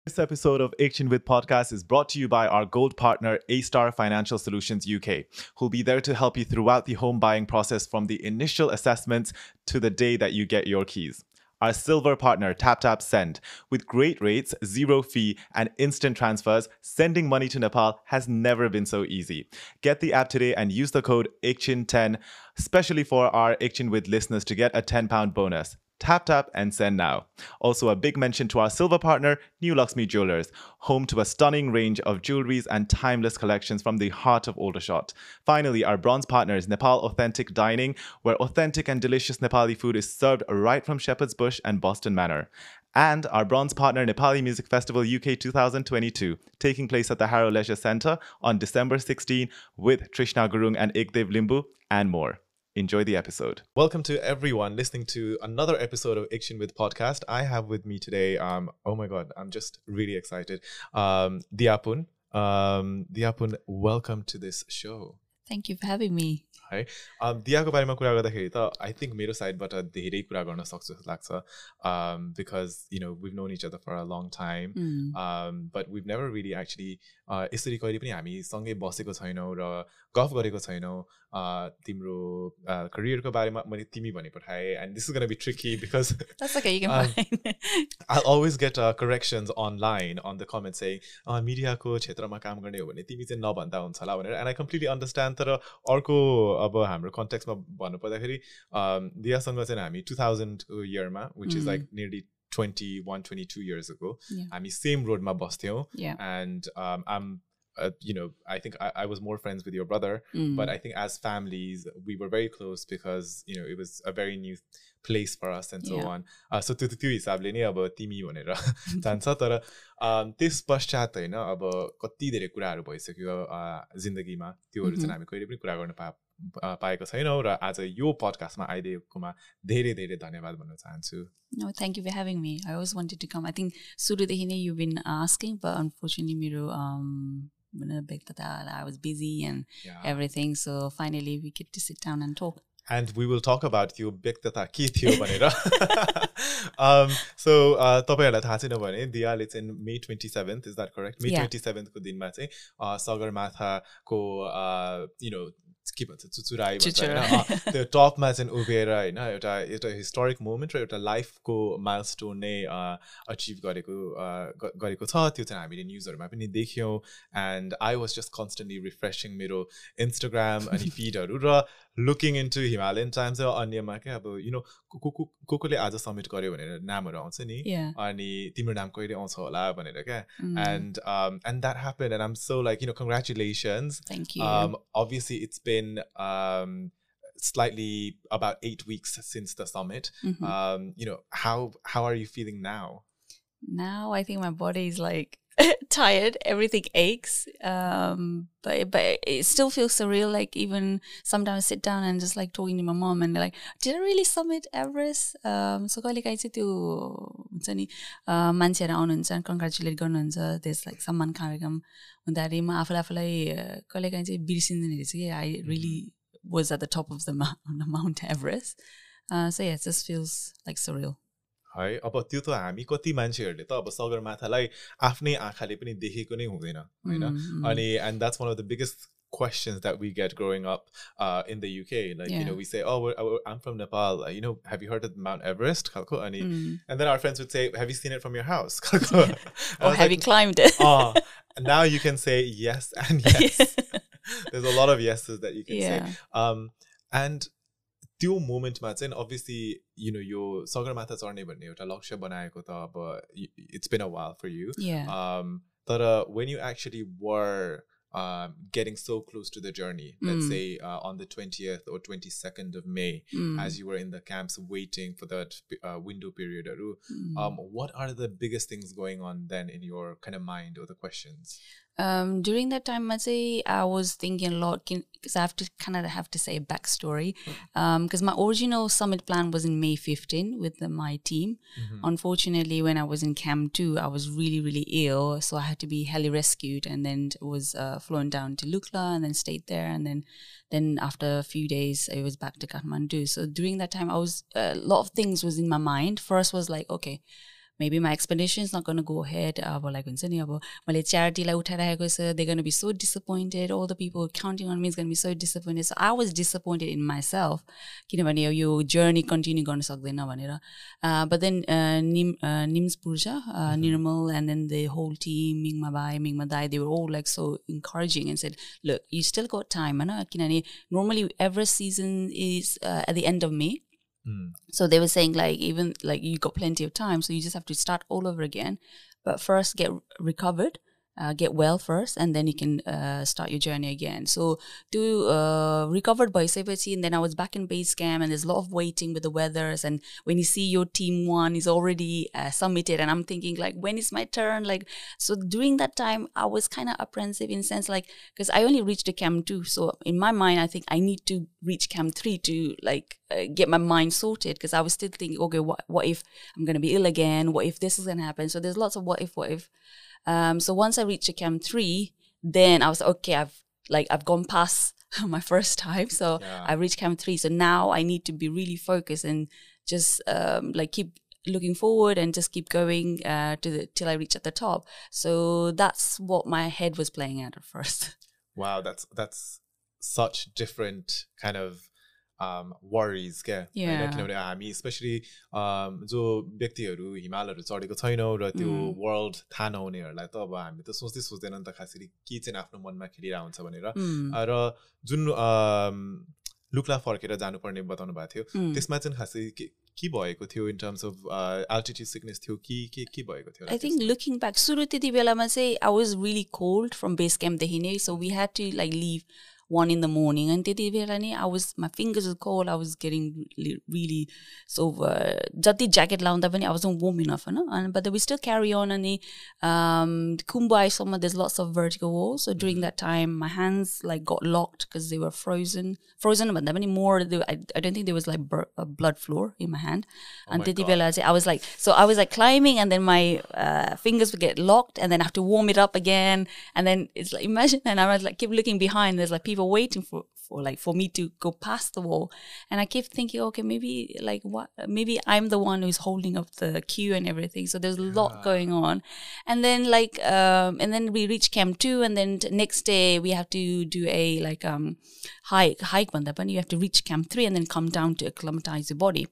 This episode of Action with Podcast is brought to you by our gold partner, A-Star Financial Solutions UK, who'll be there to help you throughout the home buying process from the initial assessments to the day that you get your keys. Our silver partner, TapTap Send. With great rates, zero fee, and instant transfers, sending money to Nepal has never been so easy. Get the app today and use the code ACTION10, especially for our Action with listeners to get a £10 bonus. Tap and send now. Also, a big mention to our silver partner, New Luxmi Jewelers, home to a stunning range of jewelries and timeless collections from the heart of Aldershot. Finally, our bronze partner is Nepal Authentic Dining, where authentic and delicious Nepali food is served right from Shepherd's Bush and Boston Manor. And our bronze partner, Nepali Music Festival UK 2022, taking place at the Harrow Leisure Centre on December 16 with Trishna Gurung and Ekdev Limbu and more. Enjoy the episode. Welcome to everyone listening to another episode of Action with Podcast. I have with me today, oh my God, I'm just really excited. Diapun. Diapun, welcome to this show. Thank you for having me. है दियाको बारेमा कुरा गर्दाखेरि त I think मेरो साइडबाट धेरै कुरा गर्न सक्छु जस्तो लाग्छ because you know we've known each other for a long time but we've never really actually यसरी कहिले पनि हामी सँगै बसेको छैनौं र गफ गरेको छैनौं तिम्रो करियरको बारेमा मैले तिमी भनि पठाए and this is going to be tricky because that's okay, you can find I'll always get corrections online on the comments saying media को क्षेत्रमा काम गर्ने हो भने तिमी चाहिँ नभन्दा हुन्छ होला भनेर and I completely understand तर अर्को अब हाम्रो कन्टेक्स्टमा भन्नु पर्दाखेरि दियासँग चाहिँ हामी 2000 को इयरमा which is like nearly 22 years ago हामी same road मा बस्थ्यौं and I'm you know, I think I was more friends with your brother, but I think as families, we were very close because, you know, it was a very new place for us and so on. So त्यो हिसाबले नै अब तिमी भनेर जान्छ तर त्यस पश्चात हैन अब कति धेरै कुराहरू भइसक्यो जिन्दगीमा त्योहरू चाहिँ हामी कहिले पनि कुरा गर्न पाएको छैनौं र आज यो पडकास्टमा आइदिएकोमा धेरै धेरै धन्यवाद भन्न चाहन्छु. No, thank you for having me. I always wanted to come. I think सुरुदेखि नै you've been asking, but unfortunately मेरो I was busy and everything, so finally we get to sit down and talk. And we will talk about your Bektata ke थियो भनेर. So तपाईहरुलाई थाहा छैन भने दियाले चाहिँ May 27th, is that correct? May 27th को दिनमा चाहिँ सगरमाथाको you know के भन्छ चुचुराई भन्छ हैन त्यो टपमा चाहिँ उभिएर हैन एउटा हिस्टोरिक मोमेन्ट र एउटा लाइफको माइलस्टोन नै अचिभ गरेको छ त्यो चाहिँ हामीले न्यूजहरुमा पनि देख्यौं and I was just constantly refreshing मेरो Instagram अनि feedहरु र looking into Himalayan Times र अन्यमा के अब you know कोले आज सब्मिट गर्यो भनेर नामहरु आउँछ नि अनि तिम्रो नाम कहिले आउँछ होला भनेर के and that happened and I'm so like you know congratulations. Thank you. Obviously it's been slightly about 8 weeks since the summit. You know how are you feeling now? Now I think my body is like tired, everything aches, but it still feels surreal. Like even sometimes I sit down and just like talking to my mom and they're like, did I really summit Everest? So कहिले काहीँ चाहिँ त्यो हुन्छ नि मान्छेहरु आउनुहुन्छ congratulate गर्नुहुन्छ, there's like सम्मान कार्यक्रम हुँदाखेरि म आफूलाई कहिले काहीँ चाहिँ बिर्सिँदैन रहेछ कि I really was at the top of the Mount Everest. So yeah, it just feels like surreal. है अब त्यो त हामी कति मान्छेहरुले त अब सगरमाथालाई आफ्नै आँखाले पनि देखेको नै हुँदैन हैन अनि and that's one of the biggest questions that we get growing up in the UK like you know we say I'm from Nepal you know have you heard of Mount Everest khalko ani and then our friends would say have you seen it from your house khalko or have you climbed it and now you can say yes and yes there's a lot of yeses that you can say and त्यो मोमेन्टमा चाहिँ obviously you know यो सगरमाथा चढ्ने भन्ने एउटा लक्ष्य बनाएको त अब it's been a while for you तर when you actually were getting so close to the journey let's say on the 20th or 22nd of May as you were in the camps waiting for that window period what are the biggest things going on then in your kind of mind or the questions? During that time, I was thinking a lot because I have to say a backstory. Because my original summit plan was in May 15 with my team. Unfortunately, when I was in Camp 2, I was really, really ill. So I had to be heli rescued and then was flown down to Lukla and then stayed there. And then after a few days, I was back to Kathmandu. So during that time, a lot of things was in my mind. First was like, okay, maybe my expedition is not going to go ahead. Like charity they're going to be so disappointed. All the people counting on me is going to be so disappointed. So I was disappointed in myself. Your journey continue going to but then Nims Purja, Nirmal, and then the whole team, Mingma Bai, Mingma Dai, they were all like so encouraging and said, look, you still got time. Normally every season is at the end of May. So they were saying like even like you got plenty of time, so you just have to start all over again, but first get recovered, get well first, and then you can start your journey again. So to recovered by Sepachi, and then I was back in base camp, and there's a lot of waiting with the weathers, and when you see your team one is already submitted, and I'm thinking like, when is my turn? Like, so during that time I was kind of apprehensive in sense like, because I only reached the camp 2, so in my mind I think I need to reach camp 3 to like get my mind sorted, because I was still thinking, okay, what if I'm gonna be ill again? What if this is gonna happen? So there's lots of what if. So once I reached camp 3, then I was okay. I've gone past my first time, so I reached camp 3. So now I need to be really focused and just like keep looking forward and just keep going till I reach at the top. So that's what my head was playing at first. Wow, that's such different kind of worries क्या किनभने हामी specially जो व्यक्तिहरू हिमालहरू चढेको छैनौँ र त्यो world थाहा नहुनेहरूलाई त अब हामी त सोच्दैनौँ नि त खासरी के चाहिँ आफ्नो मनमा खेलिरहेको हुन्छ भनेर र जुन लुक्ला फर्केर जानुपर्ने बताउनु भएको थियो त्यसमा चाहिँ खासै के भएको थियो in terms of altitude sickness थियो के भएको थियो I think looking back सुरु त्यति बेलामा चाहिँ I was really cold from base camp देखि नै, so we had to like leave 1 in the morning, and my fingers were cold. I was getting really so jati jacket launda pani I wasn't warm enough, but we still carry on. And Kumbai Soma, there's lots of vertical walls, so during that time my hands like got locked because they were frozen but that many more. I don't think there was like a blood flow in my hand. And I was like climbing, and then my fingers would get locked, and then I have to warm it up again, and then it's like, imagine, and I was like keep looking behind, there's like people waiting for me to go past the wall, and I kept thinking, okay, maybe I'm the one who's holding up the queue and everything. So there's a lot going on, and then and then we reach camp 2, and then next day we have to do a hike. You have to reach camp 3 and then come down to acclimatize your body.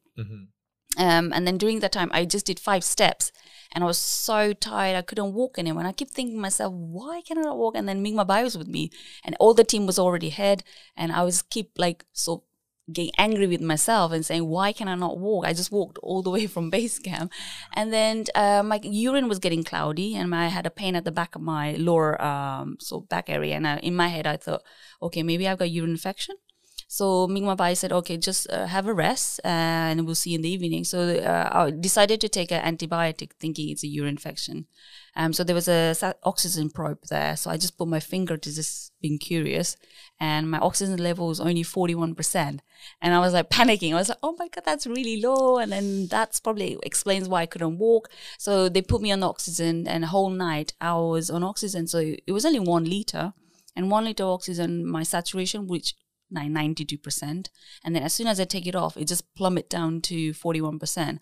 And then during that time I just did 5 steps, and I was so tired I couldn't walk anymore, and I kept thinking to myself, why can I not walk? And then Mingma Bai was with me, and all the team was already ahead, and I was keep like so getting angry with myself and saying, why can I not walk? I just walked all the way from base camp, and then my urine was getting cloudy, and I had a pain at the back of my lower back area, and in my head I thought, okay, maybe I've got urine infection. So Mingma Bai said, okay, just have a rest and we'll see in the evening. So I decided to take an antibiotic thinking it's a urine infection. So there was a oxygen probe there. So I just put my finger to just being curious, and my oxygen level was only 41%. And I was like panicking. I was like, oh my God, that's really low. And then that's probably explains why I couldn't walk. So they put me on oxygen, and the whole night I was on oxygen. So it was only 1 liter, and 1 liter oxygen, my saturation, which 92%, and then as soon as I take it off, it just plummet down to 41%.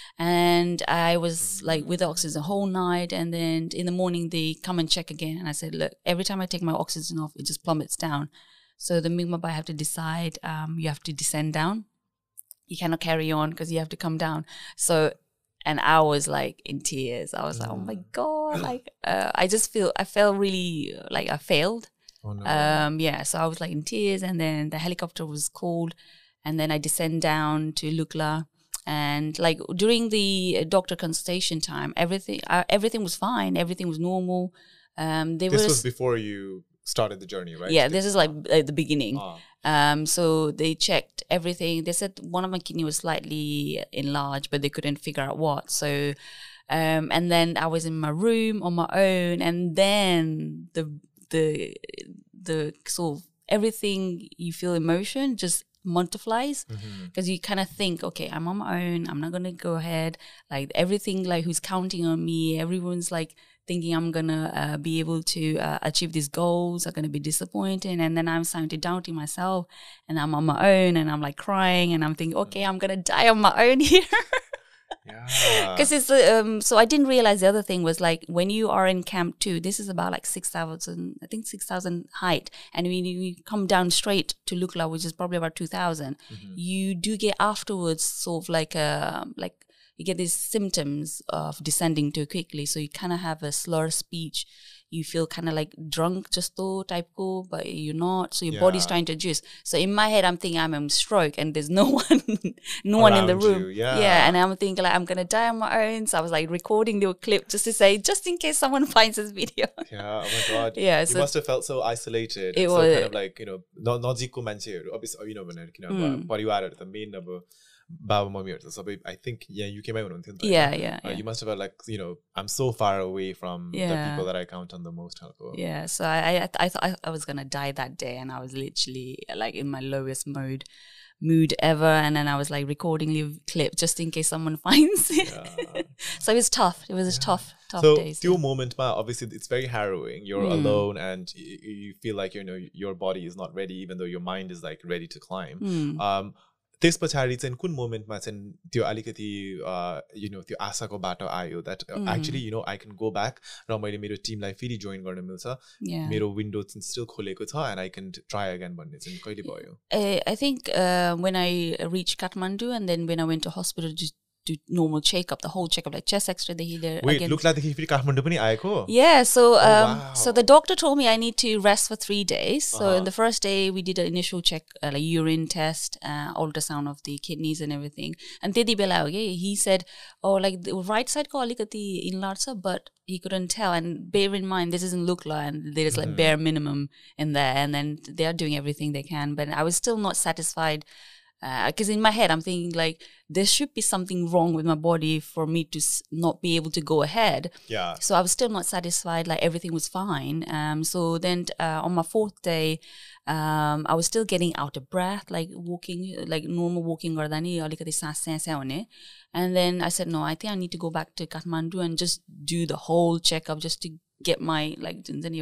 And I was like with the oxygen the whole night, and then in the morning they come and check again, and I said, look, every time I take my oxygen off, it just plummets down. So the Mingma Bai have to decide, you have to descend down, you cannot carry on because you have to come down. So, and I was like in tears. I was like, oh my God, like I felt really like I failed. Oh, no. So I was like in tears, and then the helicopter was called, and then I descend down to Lukla, and like during the doctor consultation time, everything was fine, everything was normal. This was before you started the journey, right? Yeah, this is like the beginning. So they checked everything. They said one of my kidney was slightly enlarged, but they couldn't figure out what. So and then I was in my room on my own, and then the sort of everything you feel emotion just multiplies, because you kind of think, okay, I'm on my own, I'm not gonna go ahead, like everything, like who's counting on me, everyone's like thinking I'm gonna be able to achieve these goals are gonna be disappointing, and then I'm starting to doubting myself, and I'm on my own, and I'm like crying, and I'm thinking, okay, I'm gonna die on my own here. Yeah. Because it's so I didn't realize the other thing was like when you are in camp 2, this is about like 6,000, I think 6,000 height, and when you come down straight to Lukla, which is probably about 2,000, you do get afterwards sort of like you get these symptoms of descending too quickly, so you kind of have a slur speech. You feel kind of like drunk, just though type cool, but you're not. So your body's trying to adjust. So in my head, I'm thinking I'm a stroke, and there's no one in the room. Yeah. And I'm thinking like I'm gonna die on my own. So I was like recording the clip just to say, just in case someone finds this video. Yeah. Oh my god. Yeah. You So must have felt so isolated. it so was kind of like not जिको मान्छेहरू obviously परिवारहरू त main अब बाबा मम्मीहरू त सबै I think UK मै हुनुहुन्थ्यो नि त yeah. You must have felt like I'm so far away from the people that I count on the most. Yeah, so I thought I was gonna die that day, and I was literally like in my lowest mood ever, and then I was like recording the clip just in case someone finds it. So it was tough. It was tough so days. So moment, obviously it's very harrowing. You're alone, and you feel like your body is not ready, even though your mind is like ready to climb. त्यस पछाडि चाहिँ कुन मोमेन्टमा चाहिँ त्यो अलिकति त्यो आशाको बाटो आयो that actually I can go back र मैले मेरो टिमलाई फेरि जोइन गर्न मिल्छ, मेरो विन्डो चाहिँ स्टिल खोलेको छ and I can try again भन्ने चाहिँ कहिले भयो? I think when I reached Kathmandu, and then when I went to hospital just do normal checkup, the whole checkup, like chest x-ray, Wait, look like the Kathmandu pani aayeko? Yeah, so wow. So the doctor told me I need to rest for 3 days. So in the first day we did an initial check, like urine test, ultrasound of the kidneys and everything. And tedi bela he said, oh, like the right side ko alikati enlarged, but he couldn't tell. And bear in mind, this isn't Lukla, and there's like bare minimum in there, and then they are doing everything they can. But I was still not satisfied. Because in my head, I'm thinking like there should be something wrong with my body for me to not be able to go ahead. Yeah. So I was still not satisfied. Like everything was fine. So then on my 4th day, I was still getting out of breath, like walking, like normal walking. And then I said, no, I think I need to go back to Kathmandu and just do the whole checkup just to get my like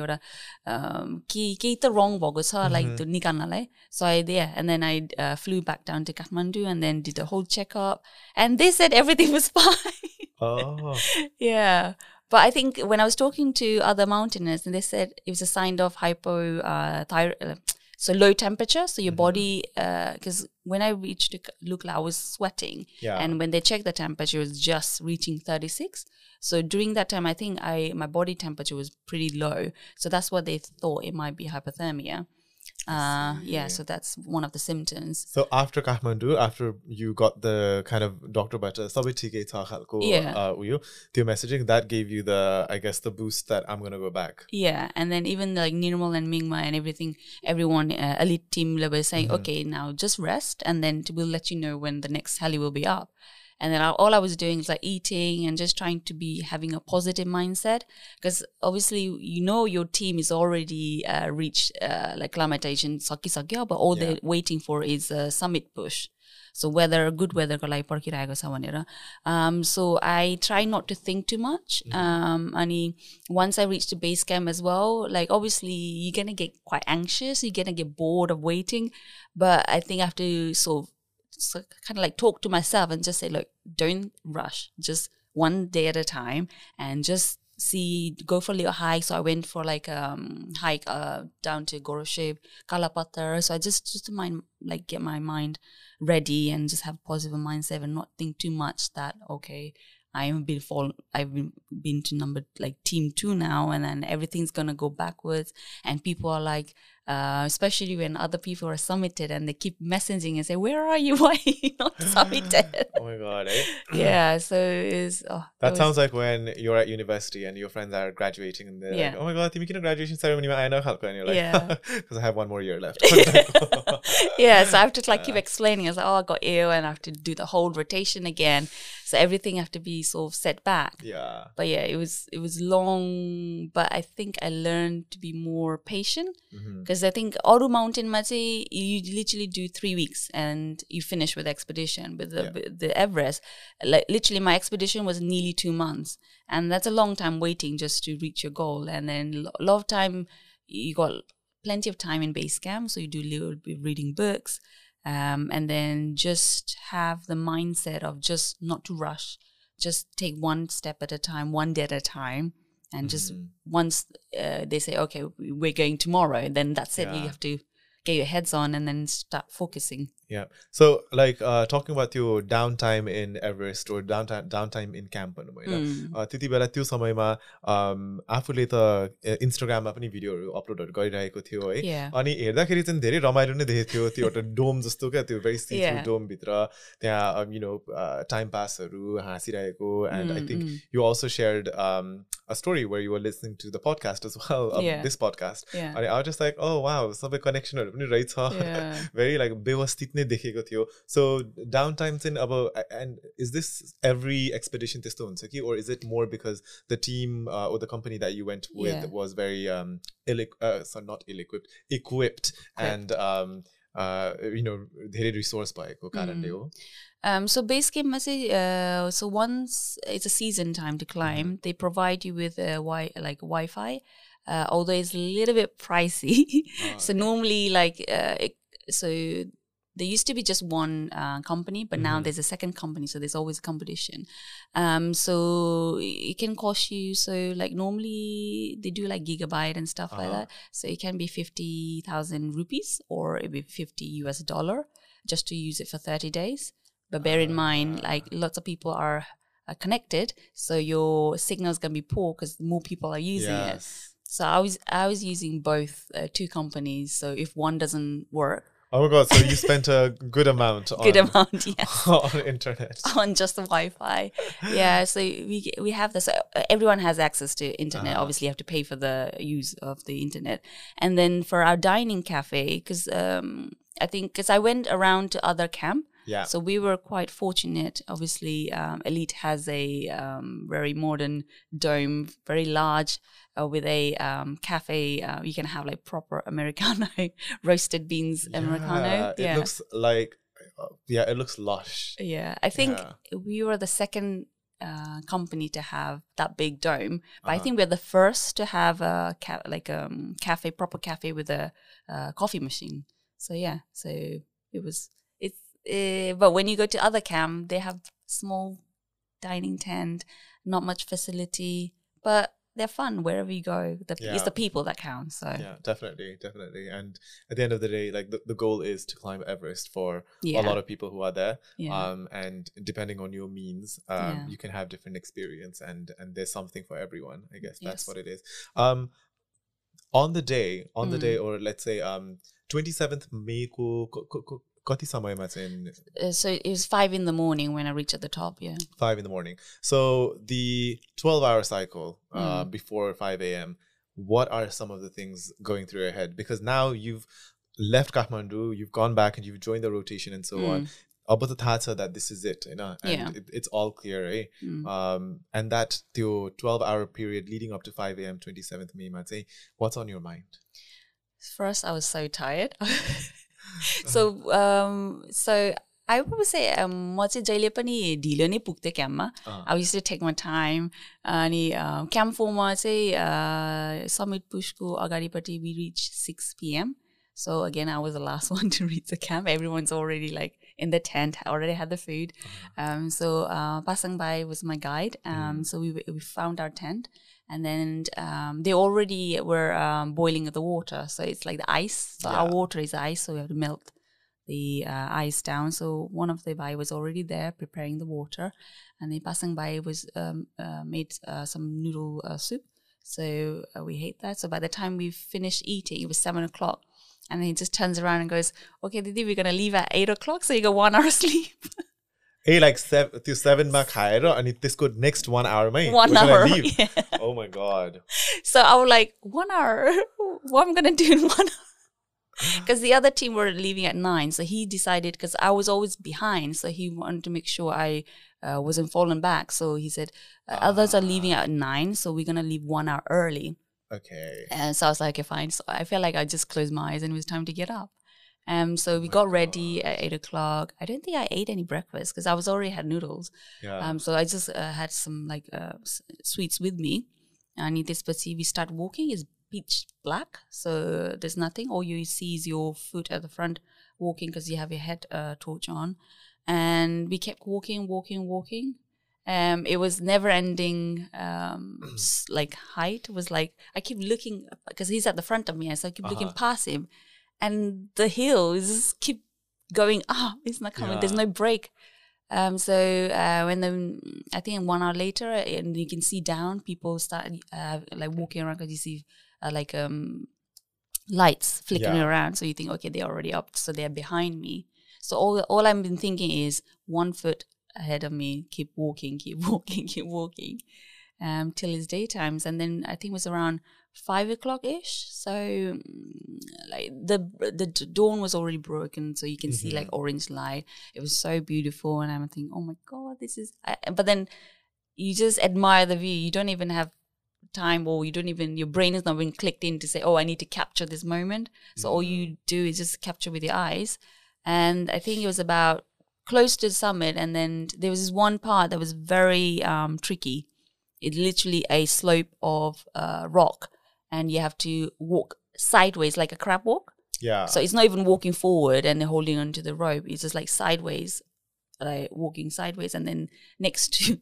the wrong bogus like to nikanalai. So and then I flew back down to Kathmandu and then did the whole checkup, and they said everything was fine. Oh. Yeah. But I think when I was talking to other mountaineers, and they said it was a sign of hypothyroid, so low temperature. So your body, because when I reached Lukla, I was sweating. Yeah. And when they checked the temperature, it was just reaching 36. So during that time, I think my body temperature was pretty low. So that's what they thought it might be hypothermia. Yeah, so that's one of the symptoms. So after Kathmandu, after you got the kind of doctor bata sabai thikai cha khalko त्यो messaging, that gave you the, I guess, the boost that I'm going to go back. Yeah, and then even like Nirmal and Mingma and everyone elite team was saying, okay, now just rest, and then we'll let you know when the next heli will be up. And then all I was doing is like eating and just trying to be having a positive mindset, because obviously your team is already reached like acclimatization, but all they're waiting for is a summit push. So good weather ko lai parkiraheko cha bhanera. So I try not to think too much. And once I reach the base camp as well, like obviously you're gonna get quite anxious, you're gonna get bored of waiting, but I think I have to so kind of like talk to myself and just say, look, don't rush, just one day at a time, and just go for a little hike. So I went for like hike down to Goroshib, Kalapatar. So I just to get my mind ready and just have a positive mindset and not think too much that, okay, I've been to number like team 2 now, and then everything's gonna go backwards, and people are like, especially when other people are summited and they keep messaging and say, where are you? Why are you not summited? Oh my god, eh? Yeah, so that sounds like when you're at university and your friends are graduating and they're like, oh my god, you graduation ceremony ma aina khalko, and you're like, because I have 1 more year left. Yeah, so I have to like keep explaining. I was like, I got ill and I have to do the whole rotation again. So everything have to be sort of set back. Yeah. But yeah, it was long, but I think I learned to be more patient, because I think Aru Mountain Machi, you literally do 3 weeks and you finish with expedition. With the Everest, like literally my expedition was nearly 2 months, and that's a long time waiting just to reach your goal. And then a lot of time, you got plenty of time in base camp, so you do a little bit reading books. and then just have the mindset of just not to rush, just take one step at a time, one day at a time, and just once they say, okay, we're going tomorrow, then that's it. You have to get your heads on and then start focusing. Yeah. So like talking about your downtime in Everest or downtime in camp त्यति बेला त्यो समयमा आफूले त इन्स्टाग्राममा पनि भिडियोहरू अपलोडहरू गरिरहेको थियो है अनि हेर्दाखेरि चाहिँ धेरै रमाइलो नै देखेको थियो त्यो एउटा डोम जस्तो क्या त्यो भेरी सी थ्रु डोम भित्र त्यहाँ यु नो टाइम पासहरू हाँसिरहेको and I think you also shared a story where you were listening to the podcast as well this podcast and I was just like oh wow सबै कनेक्सनहरू पनि रहेछ very like व्यवस्थित नै देखेको थियो so downtime चाहिँ अब and is this every expedition त्यस्तो हुन्छ कि or is it more because the team or the company that you went with was very equipped and you know धेरै resource भएको कारणले हो so base camp so once it's a season time to climb they provide you with Wi-Fi although it's a little bit pricey so normally like so there used to be just one company, but now there's a second company, so there's always competition. So it can cost you, so like normally they do like gigabyte and stuff like that. So it can be 50,000 rupees or it be $50 just to use it for 30 days. But bear in mind, like lots of people are connected, so your signal's gonna be poor because more people are using it. So I was using both two companies. So if one doesn't work. Oh my god, so you spent a good amount on on internet. On just the Wi-Fi. Yeah, so we have this. Everyone has access to internet. Obviously, you have to pay for the use of the internet. And then for our dining cafe, because I think, because I went around to other camp. Yeah. So we were quite fortunate. Obviously, Elite has a very modern dome, very large, with a cafe. You can have like proper Americano, roasted beans Americano. It looks like, it looks lush. Yeah, I think we were the second company to have that big dome. But I think we're the first to have a cafe, proper cafe with a coffee machine. So yeah, so it was. But when you go to other camp, they have small dining tent, not much facility, but they're fun wherever you go. It's the people that count. So yeah, definitely. And at the end of the day, like the goal is to climb Everest for a lot of people who are there. And depending on your means, you can have different experience, and there's something for everyone. I guess that's what it is. On the day, or let's say 27th May ko कति समयमा चाहिँ so it was 5 in the morning when I reached at the top. 5 in the morning. So the 12-hour cycle before 5 a.m. What are some of the things going through your head? Because now you've left Kathmandu, you've gone back and you've joined the rotation and so on. अब त थाहा छ that this is it, you know, and it's all clear, and that the 12-hour period leading up to 5 a.m. 27th May मा चाहिँ what's on your mind? First, I was so tired. So I would probably say म चाहिँ जहिले पनि ढिलो नै पुग्थेँ क्याम्पमा. I used to take my time. अनि क्याम्प 4 मा चाहिँ समिट पुशको अगाडिपट्टि we reached 6 p.m. So again, I was the last one to reach the camp. Everyone's already like in the tent, already had the food. So Pasang Bai was my guide. So we found our tent. And then they already were boiling the water. So it's like the ice. So our water is ice, so we have to melt the ice down. So one of the bai was already there preparing the water. And the Pasang Bai was made some noodle soup. So we ate that. So by the time we finished eating, it was 7 o'clock. And then he just turns around and goes, okay, Didi, we're going to leave at 8 o'clock. So you got 1 hour sleep. Hey, like 7 मा खाएर अनि त्यसको next 1 hour my 1 hour leave. Oh my god. So I was like, 1 hour? What am I going to do in 1 hour? Because the other team were leaving at 9. So he decided, because I was always behind, so he wanted to make sure I wasn't falling back. So he said, others are leaving at 9, so we're going to leave 1 hour early. Okay. And so I was like, okay, fine. So I felt like I just closed my eyes and it was time to get up. So we got ready at 8 o'clock. I don't think I ate any breakfast because I was already had noodles. So I just had some like sweets with me. And we start walking. It's pitch black, so there's nothing. All you see is your foot at the front walking because you have your head torch on. And we kept walking. It was never ending like height. It was like I keep looking because he's at the front of me, so I keep looking past him, and the hill is just keep going up. It's not coming. There's no break. So when I think 1 hour later, and you can see down, people start like walking around because you see like lights flickering around. So you think, okay, they're already up, so they're behind me. So all I've been thinking is 1 foot ahead of me, keep walking till it's daytimes. And then I think it was around 5 o'clock ish. So like the dawn was already broken, so you can see like orange light. It was so beautiful, and I'm thinking, oh my god, this is. But then you just admire the view. You don't even have time, or your brain is not even clicked in to say, oh, I need to capture this moment. So all you do is just capture with your eyes. And I think it was about close to the summit, and then there was this one part that was very tricky. It's literally a slope of rock, and you have to walk sideways like a crab walk. Yeah. So it's not even walking forward and holding onto the rope. It's just like sideways, like walking sideways, and then next to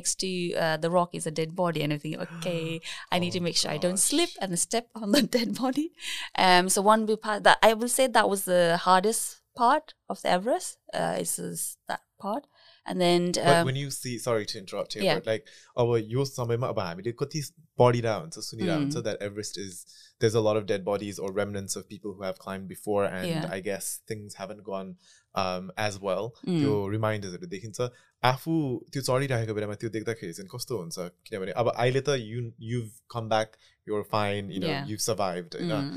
the rock is a dead body, and I think, okay, I need to make sure I don't slip and step on the dead body. So one part that I will say that was the hardest part of the Everest. Is that part. And then but when you see, sorry to interrupt here, but like your समयमा अब हामीले कति पढिरहेको हुन्छ सुनिरहेको हुन्छ that Everest there's a lot of dead bodies or remnants of people who have climbed before, and I guess things haven't gone as well. त्यो रिमाइन्डर्सहरु देखिन्छ आफू त्यो चढिरहेको बेलामा त्यो देख्दाखेरि चाहिँ कस्तो हुन्छ किनभने अब अहिले त you've come back, you're fine, you know, you've survived,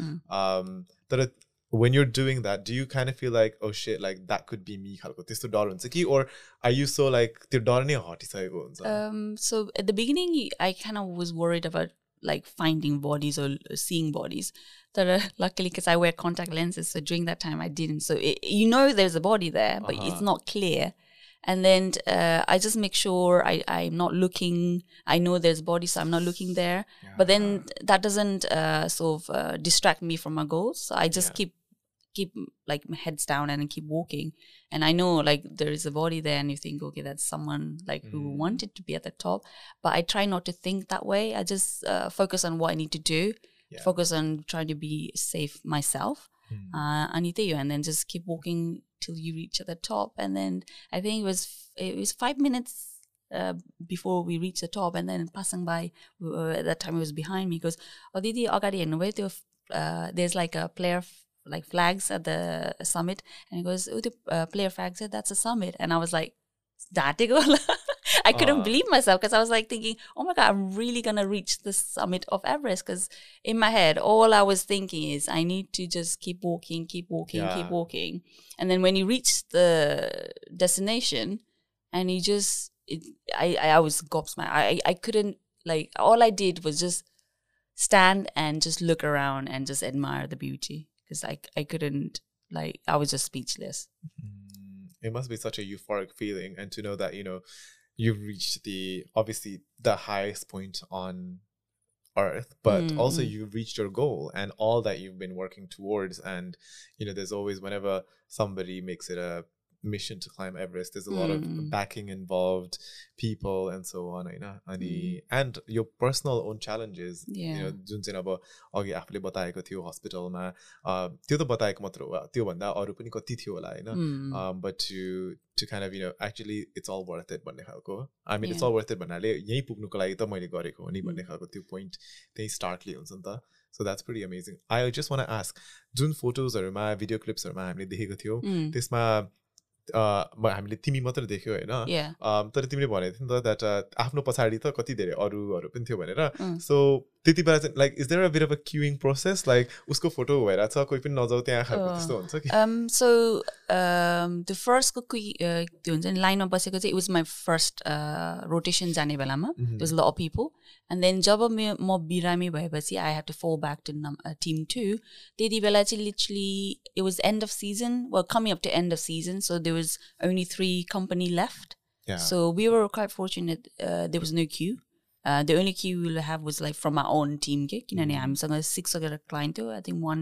हैन तर when you're doing that, do you kind of feel like, oh shit, like that could be me खालको त्यस्तो डर हुन्छ कि, or are you so like त्यो डर नै हटिसकेको हुन्छ? So at the beginning I kind of was worried about like finding bodies or seeing bodies. But luckily, because I wear contact lenses, so during that time I didn't. So you know there's a body there, but it's not clear. And then I just make sure I'm not looking. I know there's body, so I'm not looking there. But then that doesn't sort of distract me from my goals. So I just keep like my heads down and keep walking. And I know like there is a body there, and you think, okay, that's someone like who wanted to be at the top. But I try not to think that way. I just focus on what I need to do. Focus on trying to be safe myself. And then just keep walking till you reach at the top. And then I think it was 5 minutes before we reached the top, and then passing by at that time it was behind me. He goes, oh Didi, agadi हेर्नुभयो त्यो there's like a player like flags at the summit, and he goes, oh, the player flag said that's a summit. And I was like, I couldn't believe myself, because I was like thinking, oh my god, I'm really gonna reach the summit of Everest. Because in my head all I was thinking is I need to just keep walking. And then when you reach the destination and you just I was gobsmacked. I couldn't, like, all I did was just stand and just look around and just admire the beauty, because I couldn't, like, I was just speechless. It must be such a euphoric feeling, and to know that, you know, you've reached obviously the highest point on Earth, but also you've reached your goal and all that you've been working towards. And, you know, there's always, whenever somebody makes it a mission to climb Everest, there's a lot of backing involved, people and so on, and your personal own challenges. You know, जुन चाहिँ अब अघि आफूले बताएको थियो हस्पिटलमा, त्यो त बताएको मात्र हो, त्यो भन्दा अरु पनि कति थियो होला हैन, but to kind of, you know, actually it's all worth it भन्ने खालको, I mean it's all worth it भन्नाले यही पुग्नुको लागि त मैले गरेको हो नि भन्ने खालको त्यो point त्यही स्टार्टली हुन्छ नि त. So that's pretty amazing. I just want to ask, जुन फोटोजहरुमा भिडियो क्लिप्सहरुमा हामीले देखेको थियौ त्यसमा हामीले तिमी मात्र देख्यौ हैन, तर तिमीले भनेको थियौ नि त that आफ्नो पछाडी त कति धेरै अरुहरु पनि थियो भनेर. So त्यति बेला चाहिँ, like, is there a bit of a queuing process, like उसको फोटो भइराछ कोही पनि नजाऊ त्यहाँ खालको त्यस्तो हुन्छ कि? So the first त्यो हुन्छ नि लाइनमा बसेको चाहिँ, it was my first rotation जाने बेलामा, there was a lot of people. And then जब म बिरामी भएपछि I had to fall back to team 2. त्यति बेला चाहिँ literally it was end of season, well, coming up to end of season, so there was only 3 company left. So we were quite fortunate, there was no queue. The only queue we'll have was like from our own team. किनभने हामीसँग 6 वटा client थियो, I think 1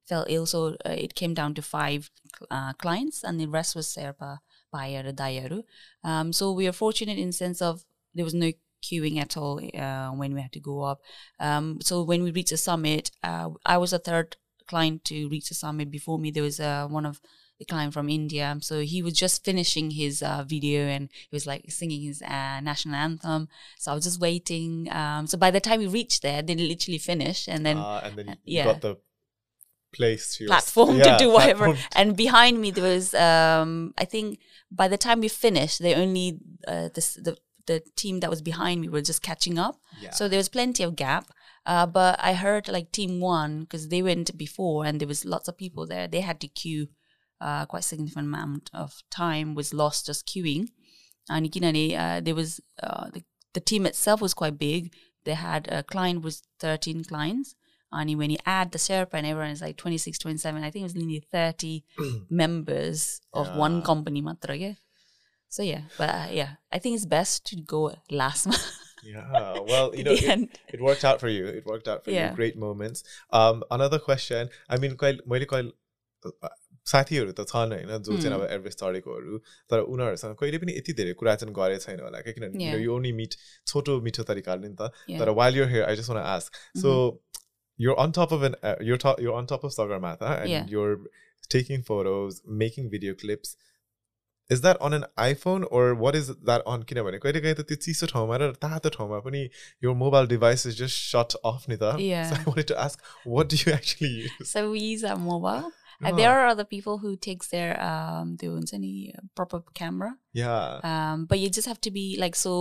fell ill, so it came down to 5 clients, and the rest was Serpa, Bayaru, Dayaru. So we were fortunate in the sense of there was no queuing at all when we had to go up. So when we reached the summit, I was the third client to reach the summit. Before me, there was one of the client from India. So he was just finishing his video, and he was like singing his national anthem. So I was just waiting. So by the time we reached there, they literally finished, and then you got the place to platform to do whatever. And behind me there was I think by the time we finished, they only the team that was behind me were just catching up. So there was plenty of gap. But I heard like team 1, because they went before and there was lots of people there, they had to queue quite significant amount of time was lost just queuing. And there was the team itself was quite big. They had a client was 13 clients. And when you add the Sherpa and everyone, it's like 26, 27. I think it was nearly 30 members of one company. So but I think it's best to go last month. Well, it worked out for you. It worked out for you. Great moments. Another question. I mean, साथीहरु त छन् हैन जो चाहिँ अब Everest चढेकोहरु तर उनीहरुसँग कहिले पनि यति धेरै कुरा चाहिँ गरे छैन होला किनभने you only meet छोटो मिठो तरिकाले नि त तर while you're here I just want to ask so you're on top of you're on top of Sagarmatha and you're taking photos, making video clips. Is that on an iPhone or what is that on? किनभने कहिले कहिले त त्यो चिसो ठाउँमा र तातो ठाउँमा पनि your mobile device is just shut off नि त. So I wanted to ask, what do you actually use? So we use our mobile. There are other people who takes their proper camera. But you just have to be like, so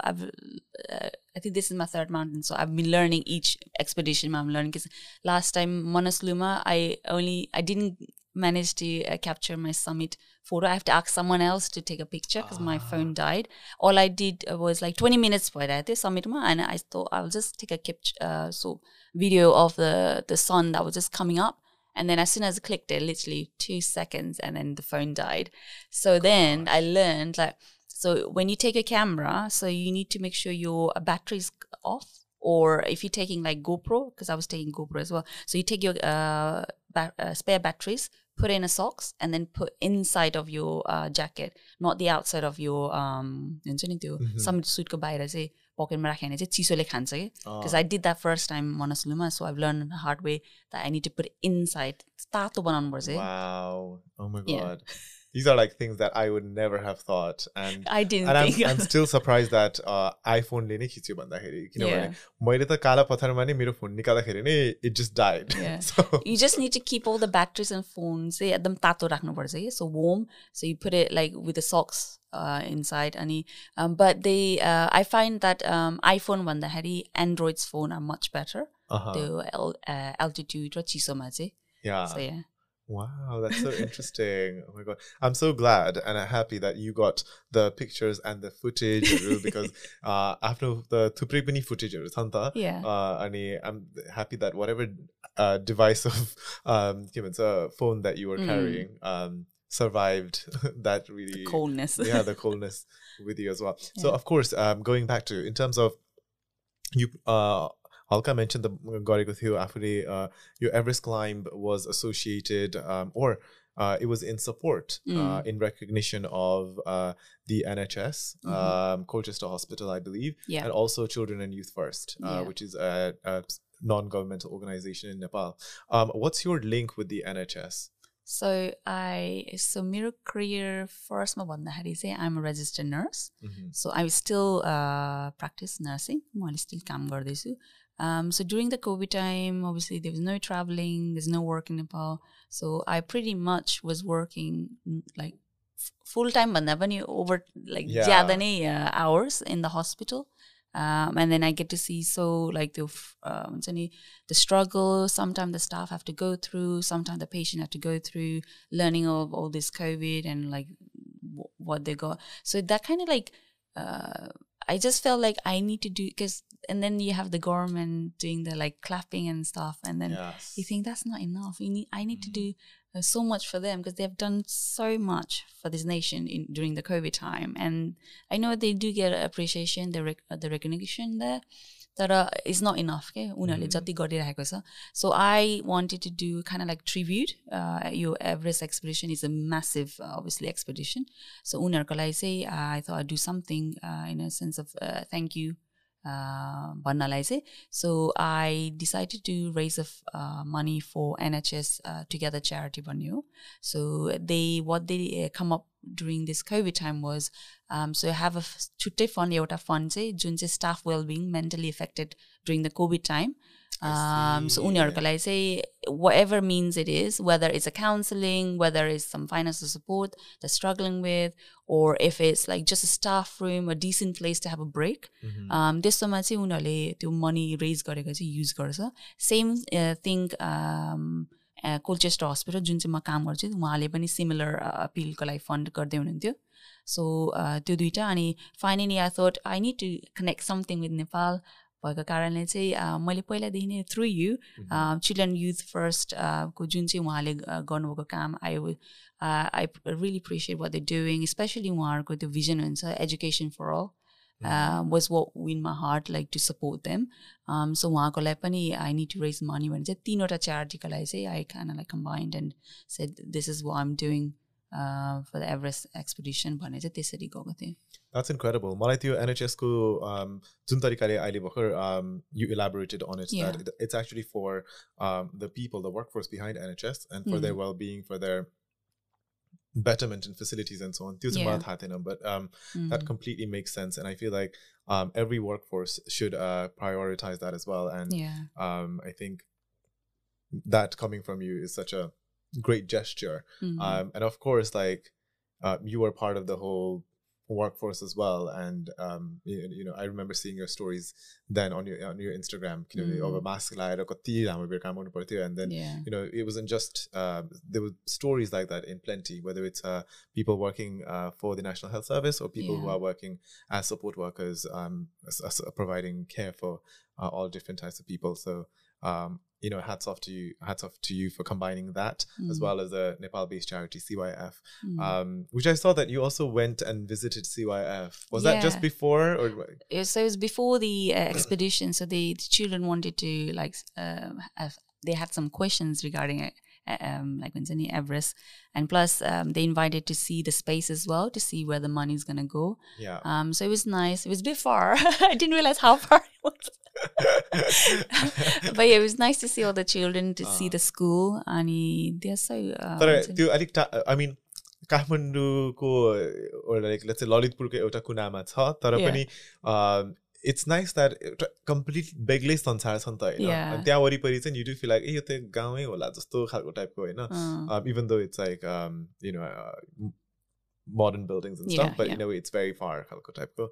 I think this is my 3rd mountain, so I've been learning each expedition. I'm learning because last time Manus Luma, I didn't manage to capture my summit photo. I have to ask someone else to take a picture because my phone died. All I did was like 20 minutes for that summit, and I thought I'll just take a video of the sun that was just coming up. And then as soon as I clicked it, literally 2 seconds, and then the phone died. So then I learned so when you take a camera, so you need to make sure your battery's off. Or if you're taking like GoPro, because I was taking GoPro as well. So you take your spare batteries, put in a socks, and then put inside of your jacket, not the outside of your some suit ko bahira chai pocket ma rakhyo भने चाहिँ चिसोले खान्छ के because I did that first time Manasluमा, so I've learned the hard way that I need to put it inside. तातो बनाउनु पर्छ है. Wow. Oh my god. These are like things that I would never have thought, and I didn't think. I'm still surprised that iPhone ले नै खिच्यो भन्दाखेरि किनभने मैले त काला पत्थरमा नै मेरो फोन निकाल्दाखेरि नै it just died. So you just need to keep all the batteries and phones एकदम तातो राख्नु पर्छ के, so warm, so you put it like with the socks inside. But I find that iPhone भन्दाखेरि Android's phone are much better. The altitude र चिसोमा चाहिँ. So Wow, that's so interesting. Oh my god. I'm so glad and I'm happy that you got the pictures and the footage because after the thupri pani footage and I'm happy that whatever device of phone that you were carrying survived that really the coldness. The coldness with you as well. So of course, going back to in terms of you Halka mentioned the गरेको थियो आफूले your Everest climb was associated or it was in support in recognition of the NHS, Colchester Hospital, I believe, and also Children and Youth First, which is a non-governmental organization in Nepal. What's your link with the NHS? So मेरो career first ma भन्दाखेरि चाहिँ I'm a registered nurse. So I still practice nursing. म अहिले still काम गर्दैछु. So during the COVID time, obviously there was no traveling, there's no work in Nepal. So I pretty much was working like full time, but never over like zyada नै hours in the hospital. And then I get to see like the struggle sometimes the staff have to go through, sometimes the patient have to go through, learning of all this COVID and like what they got. So that kind of like I just felt like I need to do, and then you have the government doing the like clapping and stuff, and then you think that's not enough. I need to do so much for them because they've done so much for this nation during the COVID time, and I know they do get appreciation, the recognition there. तर it's not enough के उनीहरूले जति गरिरहेको छ so I wanted to do kind like tribute यो Everest expedition is a massive obviously expedition so उनीहरूको लागि चाहिँ I thought do something in a sense of thank you भन्नलाई चाहिँ so I decided to raise of money for NHS together charity भन्ने हो so what they come up during this COVID time was so I have a छुट्टै fund एउटा fund चाहिँ जुन चाहिँ staff well-being mentally affected during the COVID time so उनीहरूको लागि चाहिँ whatever means it is whether it's a counseling whether it's some financial support they're struggling with or if it's like just a staff room a decent place to have a break त्यस्तोमा चाहिँ उनीहरूले त्यो money raise गरेको चाहिँ use गर्छ same thing Colchester hospital जुन चाहिँ म काम गर्छु उहाँले पनि सिमिलर अपिलको लागि फन्ड गर्दै हुनुहुन्थ्यो सो त्यो दुइटा अनि finally I thought I need to connect something with Nepal भएको कारणले चाहिँ मैले पहिलादेखि नै through you children youth first को जुन चाहिँ उहाँले गर्नुभएको काम I really appreciate what they doing specially उहाँहरूको त्यो भिजन हुन्छ education for all was what in my heart like to support them so उहाँको लागि पनि I need to raise money भने चाहिँ तीनवटा च्यारिटीको लागि चाहिँ I kind of like combined and said this is what I'm doing for the Everest expedition भने चाहिँ त्यसरी गएको थिएँ That's incredible. मलाई त्यो NHS को जुन तरिकाले अहिले भर्खर you elaborated on it that it's actually for the people the workforce behind NHS and for their well-being for their betterment in facilities and so on. But that completely makes sense, and I feel like every workforce should prioritize that as well. And I think that coming from you is such a great gesture. And of course, like you were part of the whole workforce as well, and you know I remember seeing your stories then on your Instagram of a mask and then you know it wasn't just there were stories like that in plenty, whether it's people working for the National Health Service or people who are working as support workers providing care for all different types of people. So you know, hats off to you for combining that as well as the Nepal-based charity CYF, which I saw that you also went and visited CYF. Was that just before, or so it was before the expedition? So the children wanted to like they had some questions regarding it. Like when Everest, and plus they invited to see the space as well to see where the money is gonna go. So it was nice. It was a bit far. I didn't realize how far it was. But yeah, it was nice to see all the children, to see the school, and they're so. I mean, Kathmandu or like let's say Lalitpur ko euta kunama cha, tara pani it's nice that complete begless संसार छ नि त हैन अनि त्यहाँ वरिपरि चाहिँ you do feel like ए यो त गाउँै होला जस्तो खालको टाइपको हैन even though it's like you know modern buildings and stuff but you know it's very far खालको टाइपको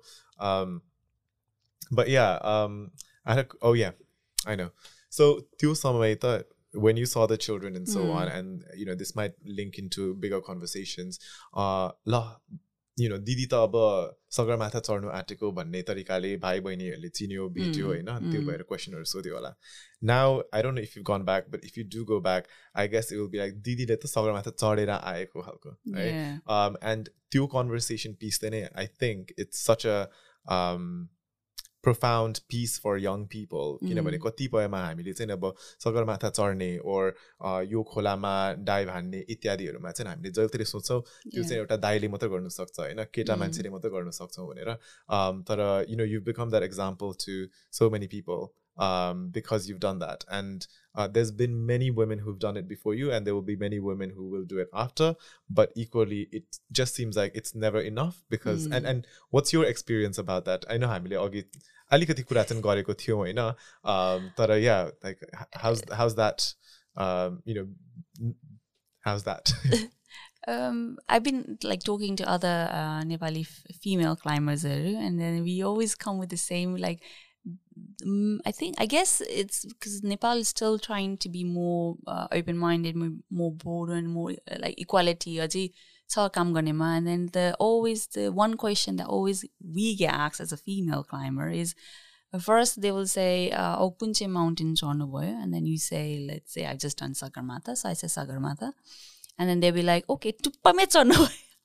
but yeah I know so त्यो समय त when you saw the children and so on and you know this might link into bigger conversations you know दिदी त अब सगरमाथा चढ्नु आटेको भन्ने तरिकाले भाइ बहिनीहरुले चिन्यो भेट्यो हैन त्यो भएर क्वेशनहरु सोध्यो होला now I don't know if you've gone back but if you do go back I guess it will be like दिदीले त सगरमाथा चढेर आएको खालको right and त्यो conversation piece then I think it's such a profound piece for young people किनभने कतिपयमा हामीले चाहिँ अब सगरमाथा चढ्ने or यो खोलामा डाइभ हान्ने इत्यादिहरुमा चाहिँ हामीले जहिले सोच्छौं त्यो चाहिँ एउटा दाइले मात्र गर्न सक्छ हैन केटा मान्छेले मात्र गर्न सक्छौ भनेर तर you know you've become that example to so many people because you've done that and there's been many women who've done it before you and there will be many women who will do it after but equally it just seems like it's never enough because and what's your experience about that I know हामीले अघि अलिकति कुरा चाहिँ गरेको थियौ हैन तर yeah like how's that you know how's that I've been like talking to other Nepali female climbers and then we always come with the same like I guess it's because Nepal is still trying to be more open-minded, more broad and more like equality. And then the one question that always we get asked as a female climber is first they will say, "Oh, kunche mountain chornu bhayo," and then you say, "Let's say I've just done Sagarmatha," so I say Sagarmatha, and then they'll be like, "Okay, tuppame chornu bhayo."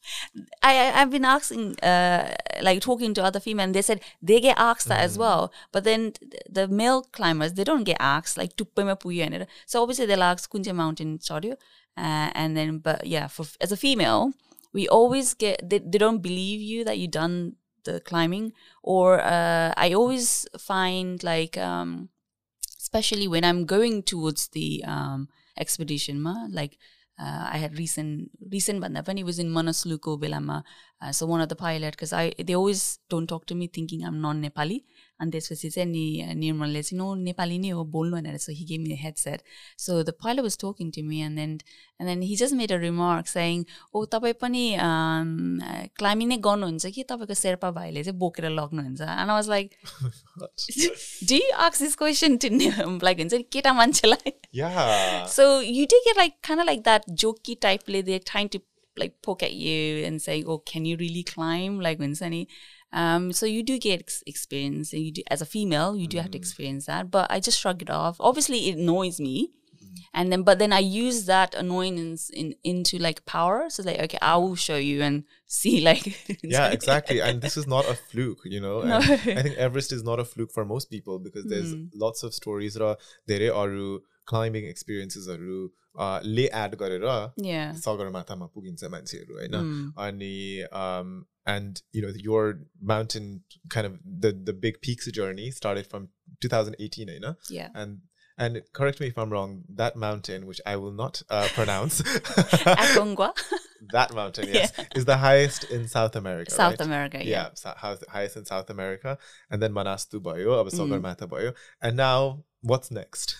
I've been asking, like talking to other female, and they said they get asked that as well. But then the male climbers, they don't get asked like tuppema puyo. So obviously they'll ask kunja mountain choryo, and then but yeah, as a female, we always get they don't believe you that you done the climbing, or I always find like especially when I'm going towards the expedition like. I had recent banda pani was in Manasluko Belama. So one of the pilot, because they always don't talk to me thinking I'm non-Nepali. And this was Nirmal said, no, Nepali ni ho bolnu bhanera. So he gave me a headset. So the pilot was talking to me, and then he just made a remark saying, "Oh, tapai pani climbing ne garnu huncha ki tapaiko Sherpa bhaile chai bokera lagnu huncha." And I was like, do you ask this question to like huncha ni keta manchela? Yeah. So you do get like kind of like that jokey type. They're trying to like poke at you and say, "Oh, can you really climb?" Like when Sunny. So you do get experience. You do, as a female, you do have to experience that. But I just shrug it off. Obviously, it annoys me, but then I use that annoyance into like power. So like, okay, I will show you and see like. Yeah, exactly. And this is not a fluke, you know. No. And I think Everest is not a fluke for most people because there's lots of stories. Dere aru climbing experiences aru le add garera. Yeah. Sagarmatama pugincha मान्छेहरु हैन अनि and you know your mountain kind of the big peaks journey started from 2018 Hahn. Yeah. And correct me if I'm wrong, that mountain, which I will not pronounce, Aconcagua. That mountain, yes, is the highest in South America. South right? America, yeah. Highest in South America, and then Manastu bhayo, अब Sagarmatha bhayo, and now what's next?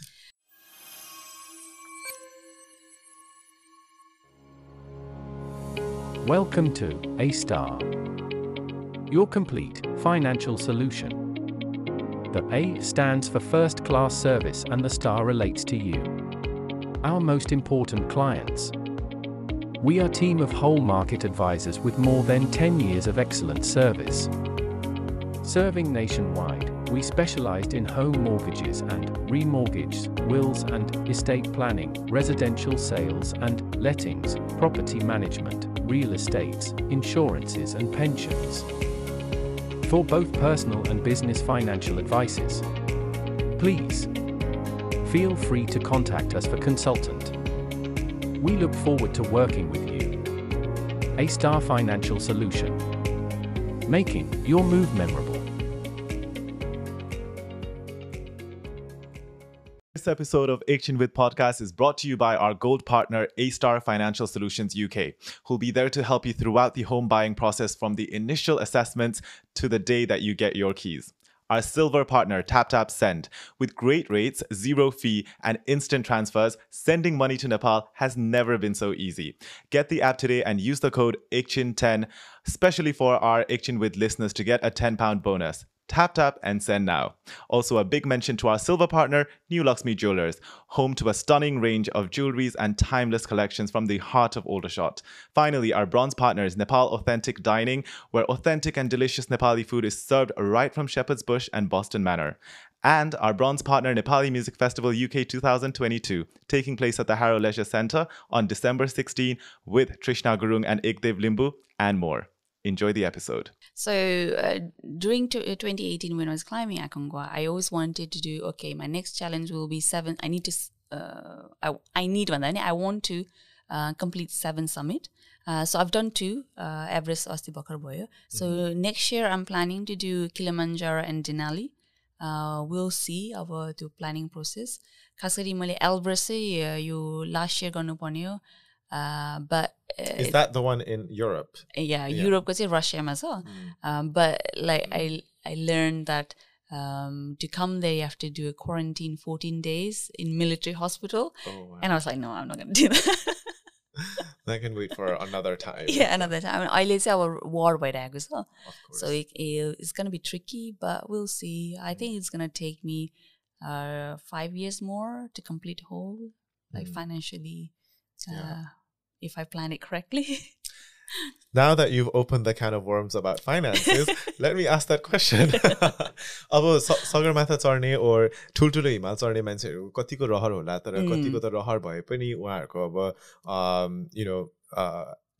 Welcome to A-Star, your complete financial solution. The A stands for first class service and the star relates to you, our most important clients. We are a team of whole market advisors with more than 10 years of excellent service. Serving nationwide, we specialized in home mortgages and remortgages, wills and estate planning, residential sales and lettings, property management, real estates, insurances and pensions. For both personal and business financial advices, please feel free to contact us for consultant. We look forward to working with you. A-Star Financial Solution, making your move memorable. This episode of Action With Podcast is brought to you by our gold partner, A-Star Financial Solutions UK, who'll be there to help you throughout the home buying process from the initial assessments to the day that you get your keys. Our silver partner, TapTap Send. With great rates, zero fee, and instant transfers, sending money to Nepal has never been so easy. Get the app today and use the code ACTION10, especially for our Action With listeners to get a £10 bonus. Tap and send now. Also, a big mention to our silver partner, New Luxmi Jewelers, home to a stunning range of jewelries and timeless collections from the heart of Aldershot. Finally, our bronze partner is Nepal Authentic Dining, where authentic and delicious Nepali food is served right from Shepherd's Bush and Boston Manor. And our bronze partner, Nepali Music Festival UK 2022, taking place at the Harrow Leisure Centre on December 16 with Trishna Gurung and Ekdev Limbu and more. Enjoy the episode. So during 2018, when I was climbing Aconcagua, I always wanted to do, okay, my next challenge will be 7. I want to complete 7 summit. So I've done 2, Everest, Asti Bhakhar bhayo. So next year, I'm planning to do Kilimanjaro and Denali. We'll see our planning process. Khas gari मैले Elbrus यो last year गर्नु पर्ने हो. But is that the one in Europe? Yeah, Europe ko चाहिँ Russia ma छ. But like I learned that to come there you have to do a quarantine 14 days in military hospital. Oh, wow. And I was like, no, I'm not going to do that. I can wait for another time. Yeah, another time. अहिले चाहिँ अब war भइरहेको छ. So it's going to be tricky, but we'll see. I think it's going to take me 5 years more to complete whole, like financially. If I plan it correctly. Now that you've opened the can of worms about finances, let me ask that question. अब सगरमाथा चढ्ने or ठुल्ठुलो हिमाल चढ्ने मान्छेहरु कतिको रहर होला तर कतिको त रहर भए पनि उहाँहरुको अब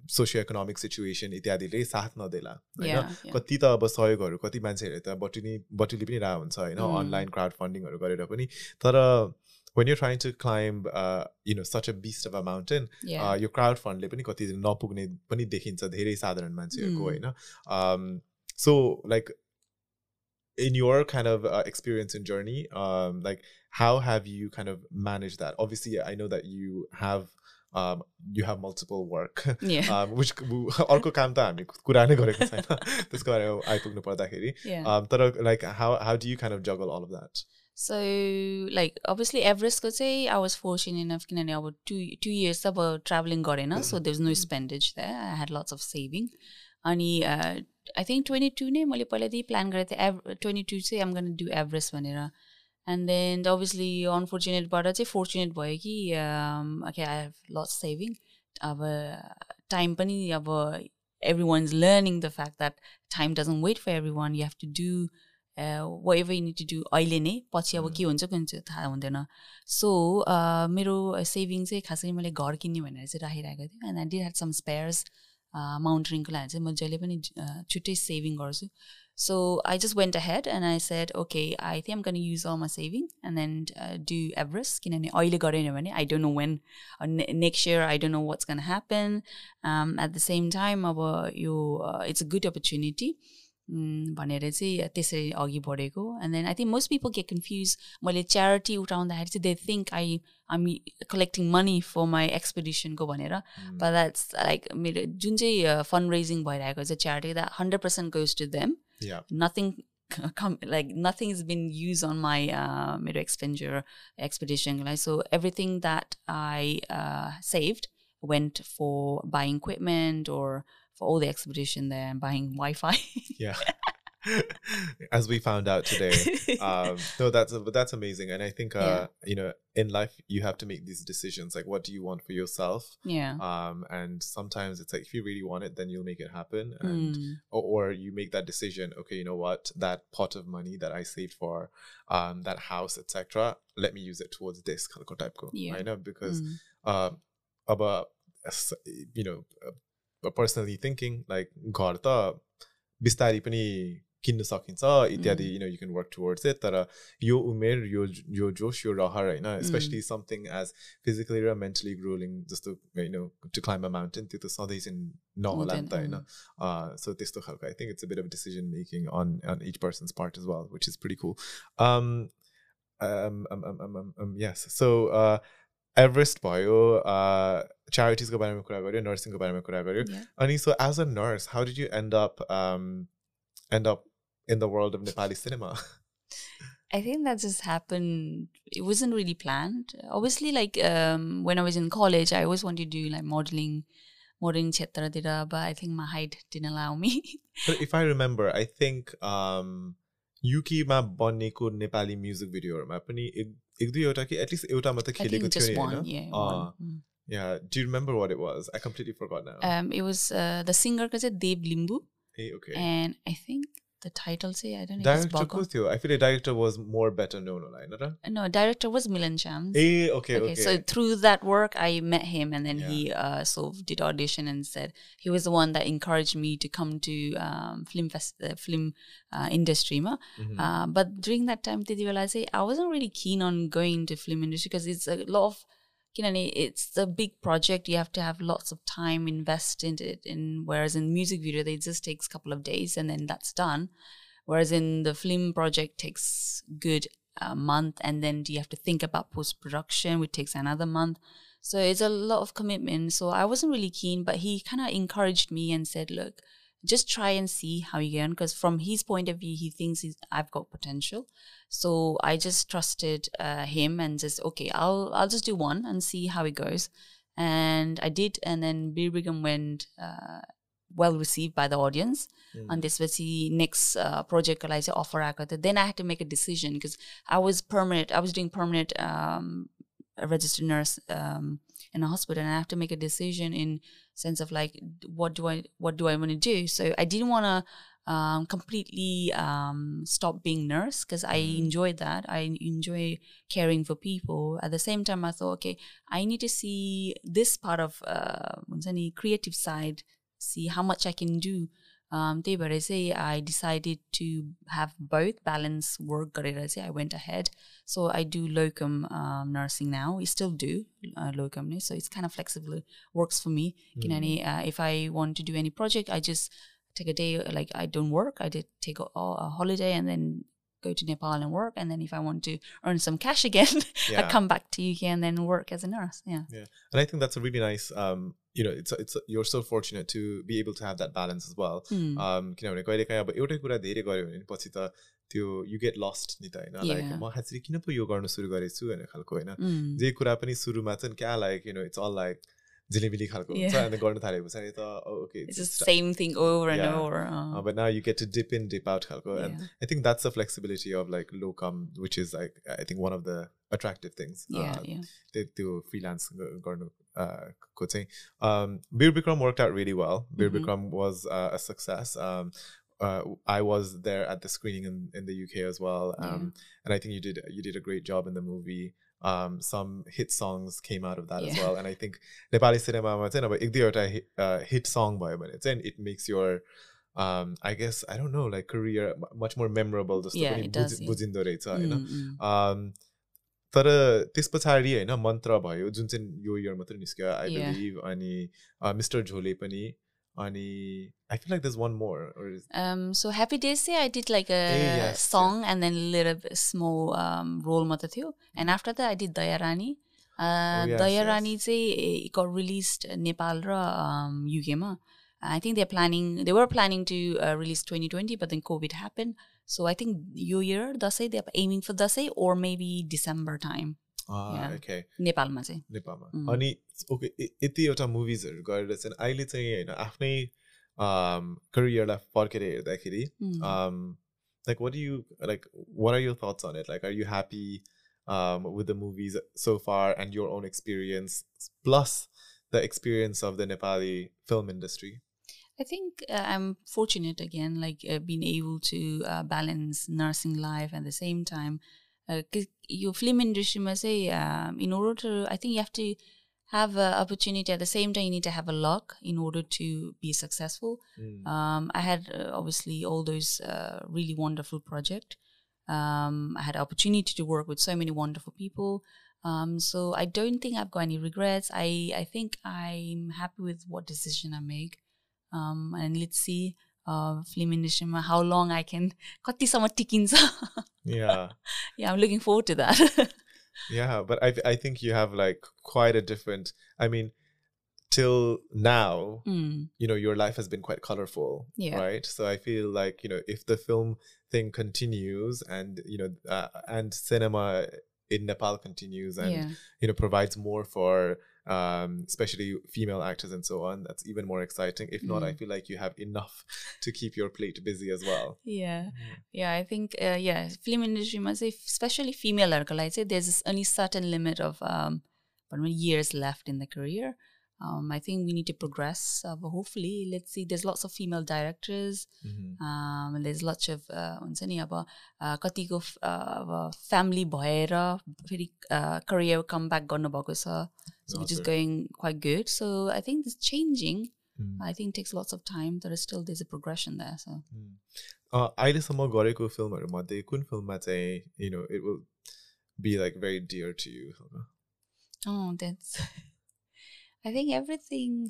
सोसियो इकोनोमिक सिचुएसन इत्यादिले साथ नदेला होइन Yeah, yeah. कति त अब सहयोगहरू कति मान्छेहरूले त बटुली पनि रहेको हुन्छ होइन अनलाइन क्राउड फन्डिङहरू गरेर पनि तर when you're trying to climb such a beast of a mountain your crowd fundले पनि कति नपुग्ने पनि देखिन्छ धेरै साधारण मान्छेहरूको होइन so like in your kind of experience and journey like how have you kind of managed that? Obviously I know that you have multiple work which अर्को काम त हामी कुरा नै गरेको छैन त्यसको बारेमा आइपुग्नु पर्दाखेरि तर like how do you kind of juggle all of that? So like obviously Everest ko chai I was fortunate enough kinane aba 2 years अब traveling गरेन so there's no spendage there. I had lots of saving अनि I think 22 नै मैले पहिल्यै plan गरेको थिएँ 22 चाहिँ I'm going to do Everest भनेर and then obviously unfortunate बाट चाहिँ fortunate भयो कि okay I have lots saving अब time पनि अब everyone's learning the fact that time doesn't wait for everyone. You have to do whatever you need to do अहिले नै पछि अब के हुन्छ थाहा हुँदैन so मेरो सेभिङ चाहिँ खास गरी मैले घर किन्ने भनेर चाहिँ राखिरहेको थिएँ and I did have some spares माउन्टेनिङको लागि चाहिँ म जहिले पनि छुट्टै सेभिङ गर्छु so I just went ahead and I said okay I think I'm going to use all my saving and then do Everest किनभने अहिले गरेन भने I don't know when next year I don't know what's going to happen at the same time अब यो it's a good opportunity भनेर चाहिँ त्यसरी अघि बढेको and then I think most people get confused मैले charity उठाउँदाखेरि चाहिँ they think I'm collecting money for my expedition को भनेर but that's like मेरो जुन चाहिँ fundraising भइरहेको छ charity that 100% goes to them nothing has been used on my मेरो expenditure expedition so everything that I saved went for buying equipment or for all the expedition there and buying Wi-Fi. Yeah. As we found out today. No, that's amazing. And I think, in life, you have to make these decisions. Like, what do you want for yourself? Yeah. And sometimes it's like, if you really want it, then you'll make it happen. And or you make that decision, okay, you know what, that pot of money that I saved for that house, etc., let me use it towards this kind of type. I know because, personally thinking like घर त बिस्तारी पनि किन्न सकिन्छ इत्यादि you can work towards it तर यो उमेर यो जोश यो रहर हैन especially something as physically or mentally grueling जस्तो to climb a mountain त्यो त सधैँ चाहिँ नहोला नि त हैन so त्यस्तो खालको I think it's a bit of decision making on each person's part as well which is pretty cool yes so Everest भयो charities को बारेमा कुरा गर्यो nursing को बारेमा कुरा गर्यो अनि so as a nurse how did you end up in the world of Nepali cinema? I think that just happened. It wasn't really planned. Obviously, like when I was in college, I always wanted to do like modeling kshetra tira, but I think my height didn't allow me. But if I remember, I think Yuki ma banneko Nepali music video ma pani ek दुई एउटा कि at least एउटा मात्र खेलेको थियो नि हैन yeah do you remember what it was? I completely forgot now. It was the singer ko चाहिँ Dev Limbu. Hey, okay. And I think the title say I don't know. Director ko थियो. I feel the director was more better known, right? No, director was Milan Chams. Hey, okay. So through that work, I met him, and then he sort of did audition and said he was the one that encouraged me to come to film industry. But during that time, did you realize I wasn't really keen on going to film industry because it's a lot of it's a big project. You have to have lots of time invested in it. Whereas in music video, it just takes a couple of days and then that's done. Whereas in the film project, takes good month, and then you have to think about post-production, which takes another month. So it's a lot of commitment. So I wasn't really keen, but he kind of encouraged me and said, look, just try and see how you get on. Because from his point of view, he thinks I've got potential. So I just trusted him and just, okay, I'll just do one and see how it goes. And I did. And then Birmingham went well received by the audience. And this was the next project I offer. Then I had to make a decision because I was doing permanent registered nurse in a hospital, and I have to make a decision in sense of like what do I want to do. So I didn't want to completely stop being nurse because I enjoyed that. I enjoy caring for people. At the same time, I thought, okay, I need to see this part of creative side, see how much I can do. I decided to have both balance work. I went ahead. So I do locum nursing now. We still do locum, so it's kind of flexible. It works for me. If I want to do any project, I just take a day, like I don't work. I did take a holiday and then go to Nepal and work. And then if I want to earn some cash again, I come back to UK and then work as a nurse. Yeah. And I think that's a really nice, it's you're so fortunate to be able to have that balance as well. किनभने कहिलेकाहीँ अब एउटै कुरा धेरै गर्यो भने पछि त त्यो you get lost नि त हैन लाइक म खासरी किन पो यो गर्न सुरु गरेछु भन्ने खालको हैन जे कुरा पनि सुरुमा चाहिँ क्या लाइक it's all like झिलिमिली खालको हुन्छ अनि गर्न थालेपछि त okay it's the same thing over and over but now you get to dip in dip out खालको and I think that's the flexibility of like locum, which is like I think one of the attractive things त्यो freelance गर्नु को चाहिँ Bir Bikram worked out really well. Bir Bikram was a success. I was there at the screening in the UK as well, and I think you did a great job in the movie. Some hit songs came out of that as well, and I think Nepali cinema ma chahi अब एक दुईवटा hit song भयो भने चाहिँ it makes your I guess I don't know like career much more memorable जस्तो पनि बुझिन्दो रहेछ हैन तर त्यस पछाडी हैन मन्त्र भयो जुन चाहिँ यो इयर मात्र निस्क्यो I believe अनि Mr. Jhole पनि अनि I feel like there's one more so Happy Days I did like a song and then a little bit small role मात्र थियो and after that I did Daya Rani Daya Rani चाहिँ got released Nepal र UK मा I think they were planning to release 2020 but then COVID happened. So I think your year, Dasai, they're aiming for Dasai or maybe December time. Okay. Nepal ma चाहिँ. Nepal ma. अनि okay, यति एउटा मुभिजहरु गरेर चाहिँ अहिले चाहिँ हैन आफ्नै करियरलाई फर्केर हेर्दाखेरि like what are your thoughts on it? Like are you happy with the movies so far and your own experience plus the experience of the Nepali film industry? I think I'm fortunate again, like being able to balance nursing life at the same time. Your film industry must say, in order to, I think you have to have an opportunity at the same time. You need to have a luck in order to be successful. I had obviously all those really wonderful projects. I had opportunity to work with so many wonderful people. So I don't think I've got any regrets. I think I'm happy with what decision I make. And let's see film industry how long I can kati samma tikincha. Yeah, I'm looking forward to that. Yeah, but I think you have like quite a different, I mean, till now, your life has been quite colorful, right? So I feel like, if the film thing continues and, and cinema in Nepal continues and, provides more for especially female actors and so on, that's even more exciting. If not, I feel like you have enough to keep your plate busy as well. Yeah, I think film industry must say, especially female like say there's only certain limit of years left in the career. I think we need to progress, but hopefully let's see, there's lots of female directors. There's lots of कतिको family भएर फेरि career comeback गर्नु भएको छ, so which is going quite good. So I think it's changing. I think it takes lots of time. There's a progression there. So अहिलेसम्म गरेको फिल्महरु मध्ये कुन फिल्ममा चाहिँ it will be like very dear to you? That's I think everything.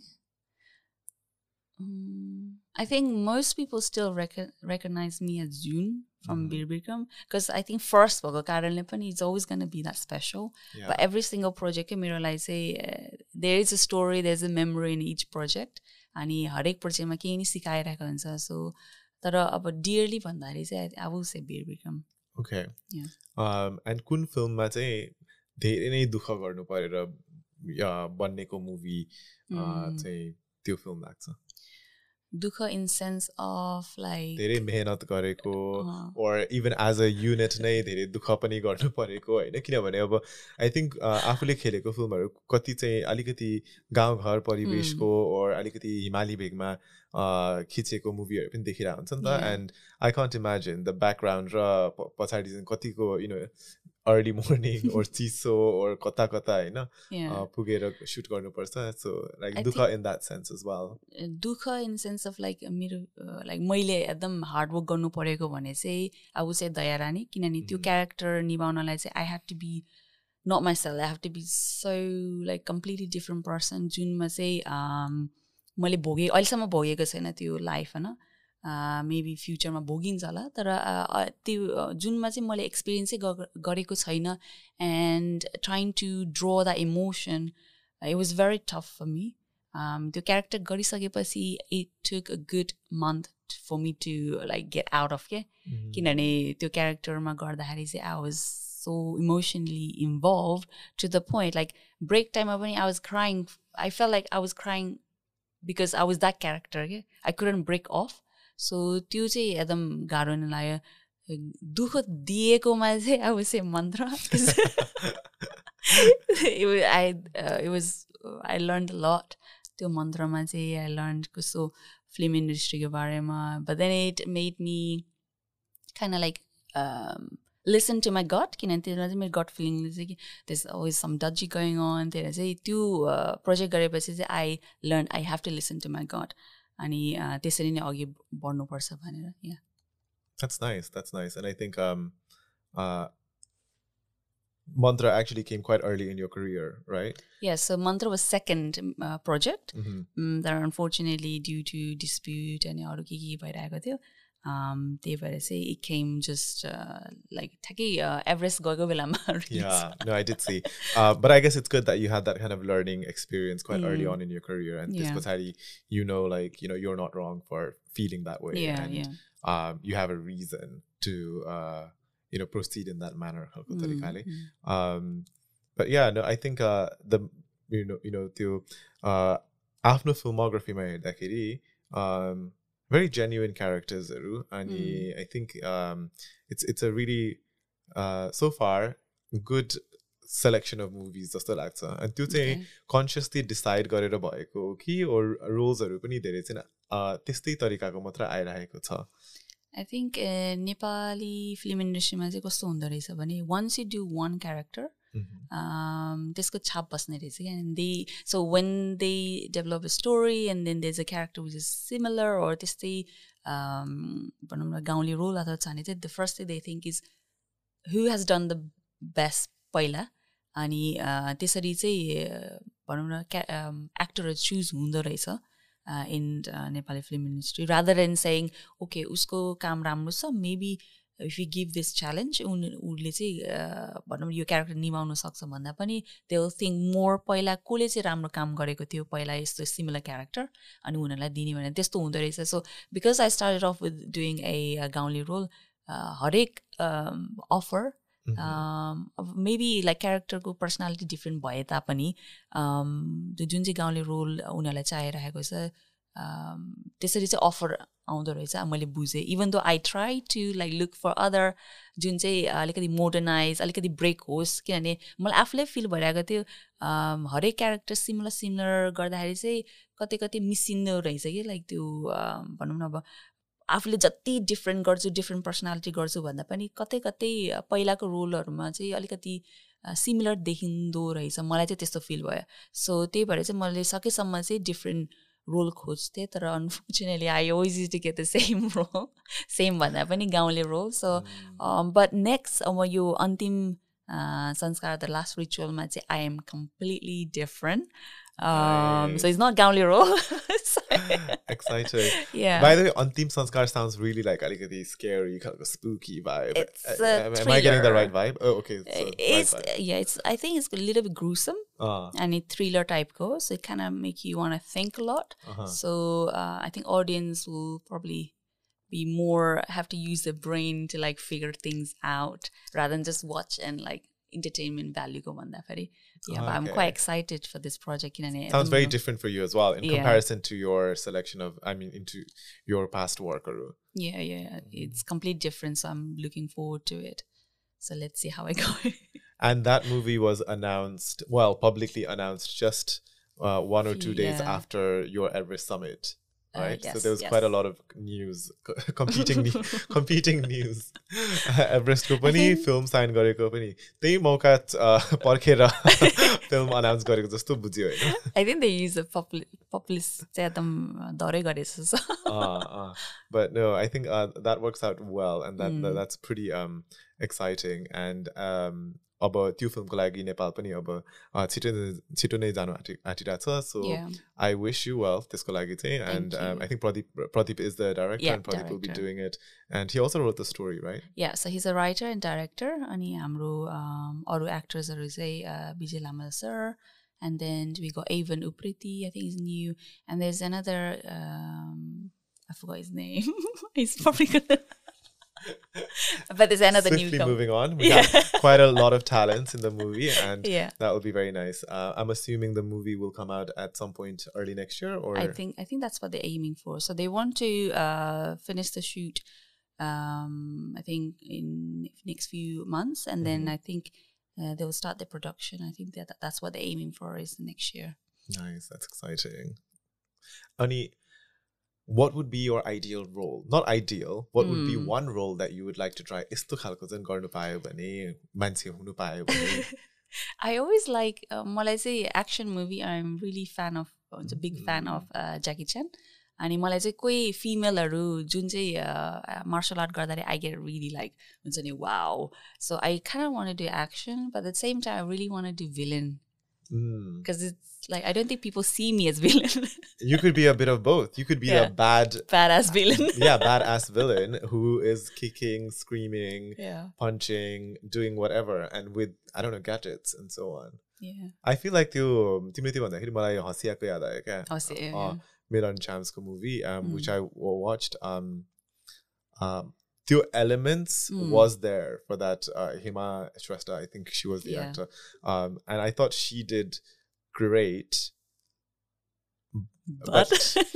I think most people still recognize me as June from Bir Bikram because I think first भएको कारणले पनि it's always going to be that special. But every single project मेरो लागि चाहिँ there is a story, there's a memory in each project. अनि हरेक प्रोजेक्टमा केही नि सिकाइरहेको हुन्छ. So तर अब dearly भन्दाखेरि चाहिँ I will say Bir Bikram. Okay. And कुन फिल्ममा चाहिँ धेरै नै दुःख गर्नु परेर बन्नेको मुभी चाहिँ त्यो फिल्म लाग्छ? Dukha in sense of like धेरै मेहनत गरेको or even as a unit नै धेरै दुःख पनि गर्नु परेको हैन किनभने अब आई थिंक आफूले खेलेको फिल्महरु कति चाहिँ अलिकति गाउँ घर परिवेशको or अलिकति हिमाली भेगमा खिचेको मुभीहरु पनि देखिरा हुन्छ नि त and I can't imagine the background र पछाडी चाहिँ कतिको you know early morning or चिसो or कता कता हैन पुगेर shoot गर्नु पर्छ so like dukha in that sense as well dukha in sense of like मेरो like मैले एकदम हार्ड वर्क गर्नु परेको भने चाहिँ I would say दयारानी किनभने त्यो क्यारेक्टर निभाउनलाई चाहिँ I have to be not myself I have to be so like completely different person जुनमा चाहिँ मैले भोगे अहिलेसम्म भोगेको छैन त्यो लाइफ हैन मेबी फ्युचरमा भोगिन्छ होला तर त्यो जुनमा चाहिँ मैले एक्सपिरियन्स चाहिँ गरेको छैन and trying to draw the emotion it was very tough for me त्यो क्यारेक्टर गरिसकेपछि it took a good month for me to like get out of के किनभने त्यो क्यारेक्टरमा गर्दाखेरि चाहिँ I was so emotionally involved to the point like break टाइममा पनि I was crying I felt like I was crying because I was that character के I couldn't break off so त्यो चाहिँ एकदम गाह्रो नै लाग्यो दुःख दिएकोमा चाहिँ अब चाहिँ मन्त्र आई लर्न अ लट त्यो मन्त्रमा चाहिँ आई लर्न कस्तो फिल्म इन्डस्ट्रीको बारेमा but then it made me kind like listen to my gut किनभने त्यसमा चाहिँ मेरो गट फिलिङले चाहिँ कि त्यस अलवेज सम डजी गोइङ अन त्यसलाई चाहिँ त्यो प्रोजेक्ट गरेपछि चाहिँ I learn I have to listen to my gut अनि त्यसरी नै अघि बढ्नुपर्छ भनेर या That's nice and I think Mantra actually came quite early in your career, right? Yes, so Mantra was second project that unfortunately due to dispute and अरु के भइरहेको थियो त्यही भएर चाहिँ it came just like ठ्याक्कै एभरेस्ट गएको बेलामा Yeah, no, I did see. But I guess it's good that you had that kind of learning experience quite early on in your career and this patari, you know, like, you know, you're not wrong for feeling that way and you have a reason to you know, proceed in that manner. But yeah, no, I think the you know त्यो आफ्नो filmography मा हेर्दाखेरि very genuine characters and I think it's a really so far good selection of movies जस्तो लाग्छ अनि त्यो चाहिँ consciously decide गरेर भएको कि or roles हरु पनि धेरै चाहिँ त्यस्तै तरिकाको मात्र आइरहेको छ I think नेपाली फिल्म इन्डस्ट्रीमा चाहिँ कस्तो हुँदो रहेछ भने once you do one character त्यसको छाप बस्ने रहेछ क्या and they so when they develop a story and then there's a character which is similar or त्यस्तै भनौँ न गाउँले रोल अथवा छ भने चाहिँ the first thing they think is who has done the best पहिला अनि त्यसरी चाहिँ भनौँ न एक्टरहरू चुज हुँदो रहेछ in Nepali film industry rather than saying okay usko kaam राम्रो छ maybe if you give this challenge उनले चाहिँ भनौँ यो क्यारेक्टर निभाउन सक्छ भन्दा पनि they will think more पहिला कोले चाहिँ राम्रो काम गरेको थियो पहिला यस्तो सिमिलर क्यारेक्टर अनि उनीहरूलाई दिने भने त्यस्तो हुँदो रहेछ so because I started off with doing a गाउँले रोल हरेक offer maybe like character को personality different भए तापनि त्यो जुन चाहिँ गाउँले रोल उनीहरूलाई चाहिरहेको छ त्यसरी चाहिँ अफर आउँदो रहेछ मैले बुझेँ even though I try to like look for other जुन चाहिँ अलिकति मोडर्नाइज अलिकति ब्रेक होस् किनभने मलाई आफूलाई फिल भइरहेको थियो हरेक क्यारेक्टर सिमिलर गर्दाखेरि चाहिँ कतै कतै मिसिँदो रहेछ कि लाइक त्यो भनौँ न अब आफूले जति डिफ्रेन्ट गर्छु डिफ्रेन्ट पर्सनालिटी गर्छु भन्दा पनि कतै कतै पहिलाको रोलहरूमा चाहिँ अलिकति सिमिलर देखिँदो रहेछ मलाई चाहिँ त्यस्तो फिल भयो सो त्यही भएर चाहिँ मैले सकेसम्म चाहिँ डिफ्रेन्ट रोल खोज्थेँ तर unfortunately I always use to get the same role same भन्दा पनि गाउँले रोल सो बट नेक्स्ट अब यो अन्तिम संस्कार द लास्ट रिचुअलमा चाहिँ I am completely different so it's not gauli role. Excited. Yeah. By the way, Antim Sanskar sounds really like a scary, kind of a spooky vibe. It's a am I getting the right vibe? Oh, okay. So it's right vibe. Yeah. It's. I think it's a little bit gruesome and a thriller type goes. So it kind of make you want to think a lot. So I think audience will probably be more have to use the brain to like figure things out rather than just watch and like entertainment value ko bhanda feri. Yeah, but I'm Okay. quite excited for this project. Sounds very different for you as well in Yeah. comparison to your selection of, into your past work. Yeah. It's completely different, so I'm looking forward to it. So let's see how I go. And that movie was announced, publicly announced just 1 or 2 days Yeah. after your Everest summit, right? So yes, there was yes. quite a lot of news, competing news. Everest ko pani film sign gareko pani त्यही मौका पर्खेर film announce गरेको जस्तो बुझ्यो हैन. I think they use the populist चाहिँ एकदम डरै गरेछ जस्तो. But no, I think that works out well, and that's pretty exciting. And अब त्यो फिल्मको लागि नेपाल पनि अब छिटो नै जानु आँटिरहेको छ. So Yeah. I wish you well त्यसको लागि चाहिँ. And you. I think Pradeep is the director, Yeah, and Pradeep will be director. doing it. And he also wrote the story, right? Yeah, so he's a writer and director. अनि हाम्रो अरू actorsहरू चाहिँ विजय Lama sir, and then we got Avon Upriti, I think he's new, and there's another I forgot his name. He's probably gonna but there's another Swiftly newcomer. moving on. We have quite a lot of talents in the movie, and Yeah. that will be very nice. I'm assuming the movie will come out at some point early next year, or I think that's what they're aiming for. So they want to finish the shoot I think in next few months, and then I think they will start the production. I think that's what they're aiming for is next year. Nice, that's exciting. Ani, what would be your ideal role? Not ideal. What would be one role that you would like to try? Isto khalko चाहिँ गर्नु पायो भने, मान्छे हुनु पायो भने. I always like मलाई चाहिँ action movie. I'm really fan of, a big fan of Jackie Chan. अनि मलाई चाहिँ कोही फिमेलहरू जुन चाहिँ मार्सल आर्ट गर्दाखेरि I get really like हुन्छ नि wow. So I kind of want to do action, but at the same time I really want to do villain. Because it's like I don't think people see me as villain. You could be a bit of both. You could be a badass villain. badass villain who is kicking, screaming, punching, doing whatever, and with, I don't know, gadgets and so on. Yeah. I feel like तिमीले भन्दाखेरि मलाई हँसियाको याद आयो क्या. Miran Chamsko movie, which I watched. The elements was there for that. Hema Shrestha, I think she was the actor, and I thought she did great. But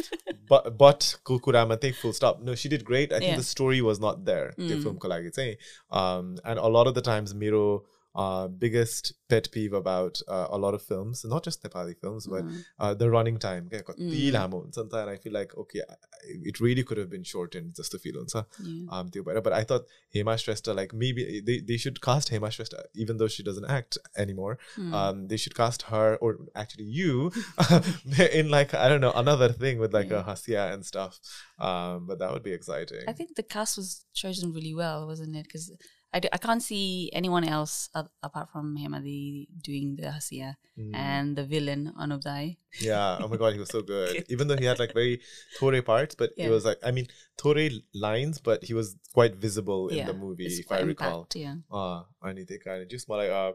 Kukuramate, full stop. No, she did great. I think the story was not there. The film ko lagi चाहिँ. And a lot of the times, मेरो biggest pet peeve about a lot of films, not just Nepali films, but the running time. And I feel like, okay, it really could have been shortened just to feel but I thought Hema Shrestha, like maybe they should cast Hema Shrestha, even though she doesn't act anymore. They should cast her, or actually you, in like, I don't know, another thing with like a Hasya and stuff. But that would be exciting. I think the cast was chosen really well, wasn't it? Because I can't see anyone else apart from Hemadi doing the Hasya and the villain Anup Dai. Yeah, oh my god, he was so good. Even though he had like very thore parts, but it was like, I mean, thore lines, but he was quite visible in the movie, if I recall. Ani त्यही कारण just मलाई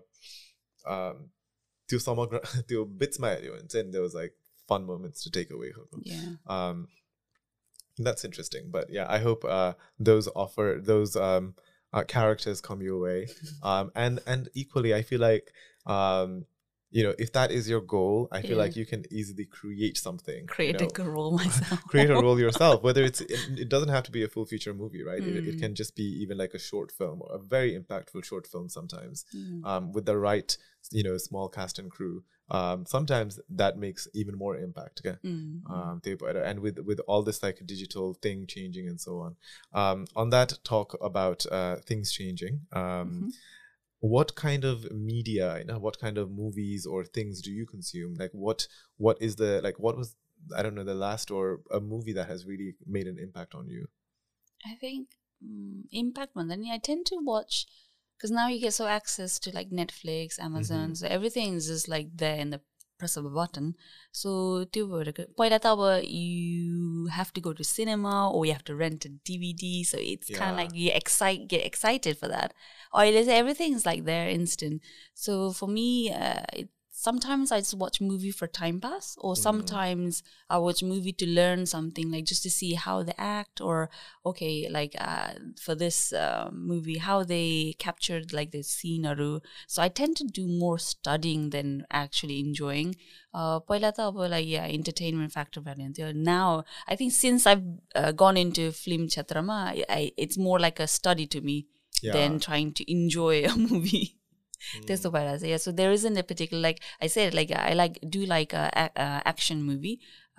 त्यो समग्र त्यो bitsमा हेर्यो भने चाहिँ there was like fun moments to take away from them. That's interesting, but yeah, I hope those characters come your way, and equally I feel like if that is your goal, I feel like you can easily create something, create a role myself, create a role yourself, whether it doesn't have to be a full feature movie, right? It can just be even like a short film, or a very impactful short film sometimes, with the right small cast and crew. Sometimes that makes even more impact, and with all this like digital thing changing and so on. On that talk about things changing, what kind of media, what kind of movies or things do you consume? Like what is the, like, what was, I don't know, the last or a movie that has really made an impact on you? I think impact, but then I tend to watch. Because now you get so access to like Netflix, Amazon, so everything is just like there in the press of a button. So you have to go to cinema or you have to rent a DVD. So it's kind of like you get excited for that. Or everything is like there instant. So for me, sometimes I just watch movie for time pass, or sometimes I watch movie to learn something, like just to see how they act, or okay, like for this movie, how they captured like the scene. So I tend to do more studying than actually enjoying. Entertainment factor. Now, I think since I've gone into film chatrama, it's more like a study to me than trying to enjoy a movie. So there isn't a particular, like I said, like I do like a action movie.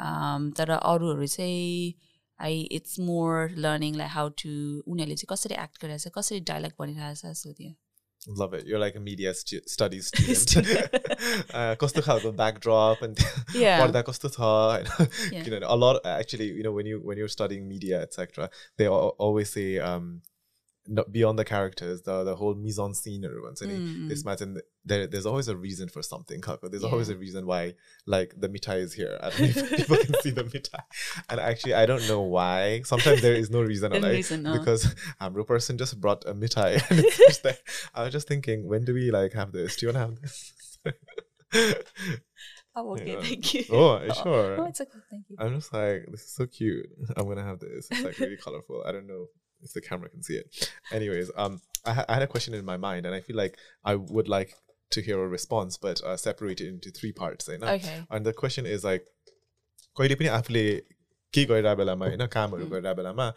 It's more learning like how to act, dialogue. So yeah. Love it. You're like a media studies student. Kosto khalko backdrop and parda kosto tha. You know, a lot actually, you know, when you're studying media, etc., they always say beyond the characters, the whole mise en scene this imagine there's always a reason for something. There's always a reason why, like, the mithai is here. I don't know if people can see the mithai. And actually, I don't know why. Sometimes there is no reason, because Amro person just brought a mithai and it's just there. I was just thinking, when do we like have this? Do you want to have this? Oh, okay, thank you. Oh, sure. Oh, it's okay, thank you. I'm just like, this is so cute. I'm gonna have this. It's like really colorful. I don't know if the camera can see it. Anyways, I had a question in my mind, and I feel like I would like to hear a response, but separate it into 3 parts. Okay. And the question is like, कहिले पनि आफूले के गरिरा बेलामा हैन कामहरु गरिरा बेलामा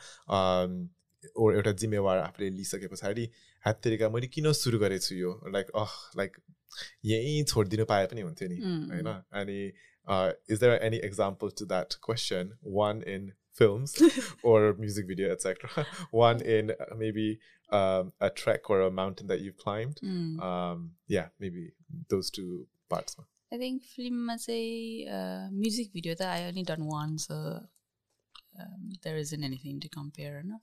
or एउटा जिम्मेवार आफूले लिइसके पछाडी हाततेरिका मैले किन सुरु गरेछु यो, like यही छोड्दिनु पाए पनि हुन्थ्यो नि हैन. अनि is there any example to that question? One in films or music video, etc. One in maybe a trek or a mountain that you've climbed. Maybe those 2 parts. I think film as a music video that I only done one, so there isn't anything to compare. No?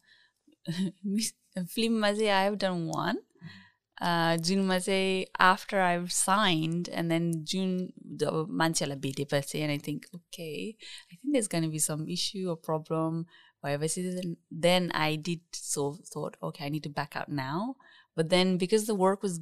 Film as I have done one. June after I've signed, and then June the manchela bete, and I think, okay, I think there's gonna be some issue or problem, whatever. Then I thought, okay, I need to back out now. But then because the work was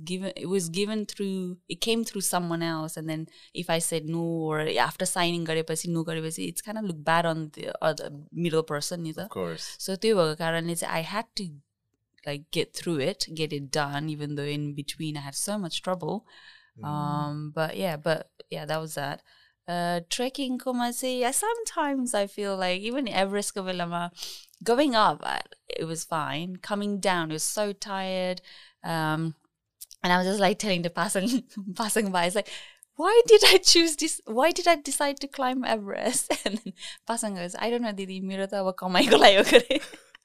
it came through someone else, and then if I said no, or after signing no, it's kind of look bad on the other middle person. Of course. So I had to like get through it, get it done, even though in between I had so much trouble. But yeah, that was that. Trekking, sometimes I feel like even Everest going up, it was fine. Coming down, it was so tired. And I was just like telling the passing by, it's like, why did I choose this? Why did I decide to climb Everest? And then passing goes, I don't know, Didi, mero ta aba kamai ko layo kare.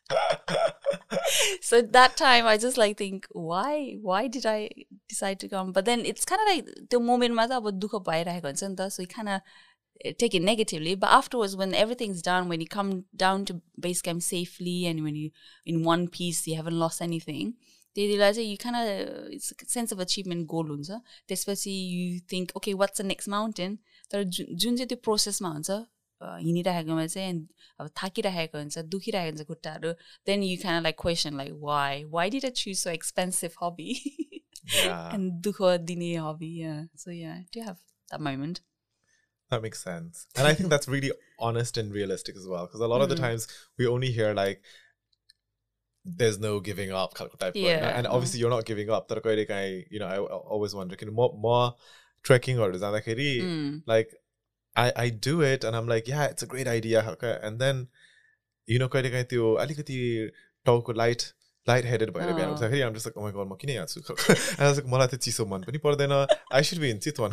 So that time I just like think, why did I decide to come? But then it's kind of like the moment ma ta aba dukha bhairaheko huncha ni ta, so you kind of take it negatively. But afterwards, when everything's done, when you come down to base camp safely, and when you in one piece, you haven't lost anything, you kind of, it's a sense of achievement goal huncha. त्यसपछि you think, okay, what's the next mountain? तर जुन चाहिँ त्यो प्रोसेसमा हुन्छ हिँडिराखेकोमा चाहिँ अब थाकिराखेको हुन्छ, दुखिरहेको हुन्छ खुट्टाहरू, then you kind of like question like why did I choose so expensive hobby and दुख दिने hobby. So do you have that moment? That makes sense. And I think that's really honest and realistic as well, because a lot of the times we only hear like there's no giving up type and obviously you're not giving up. You know, I always wonder, more trekking or like I do it and I'm like, yeah, it's a great idea, and then you know, alikati टाउको light-headed भएर बिहान उठ्दाखेरि I'm just like, oh my god, म किन यहाँ छु? And I was like, मलाई त चिसो मन पनि पर्दैन. I should be in Chitwan.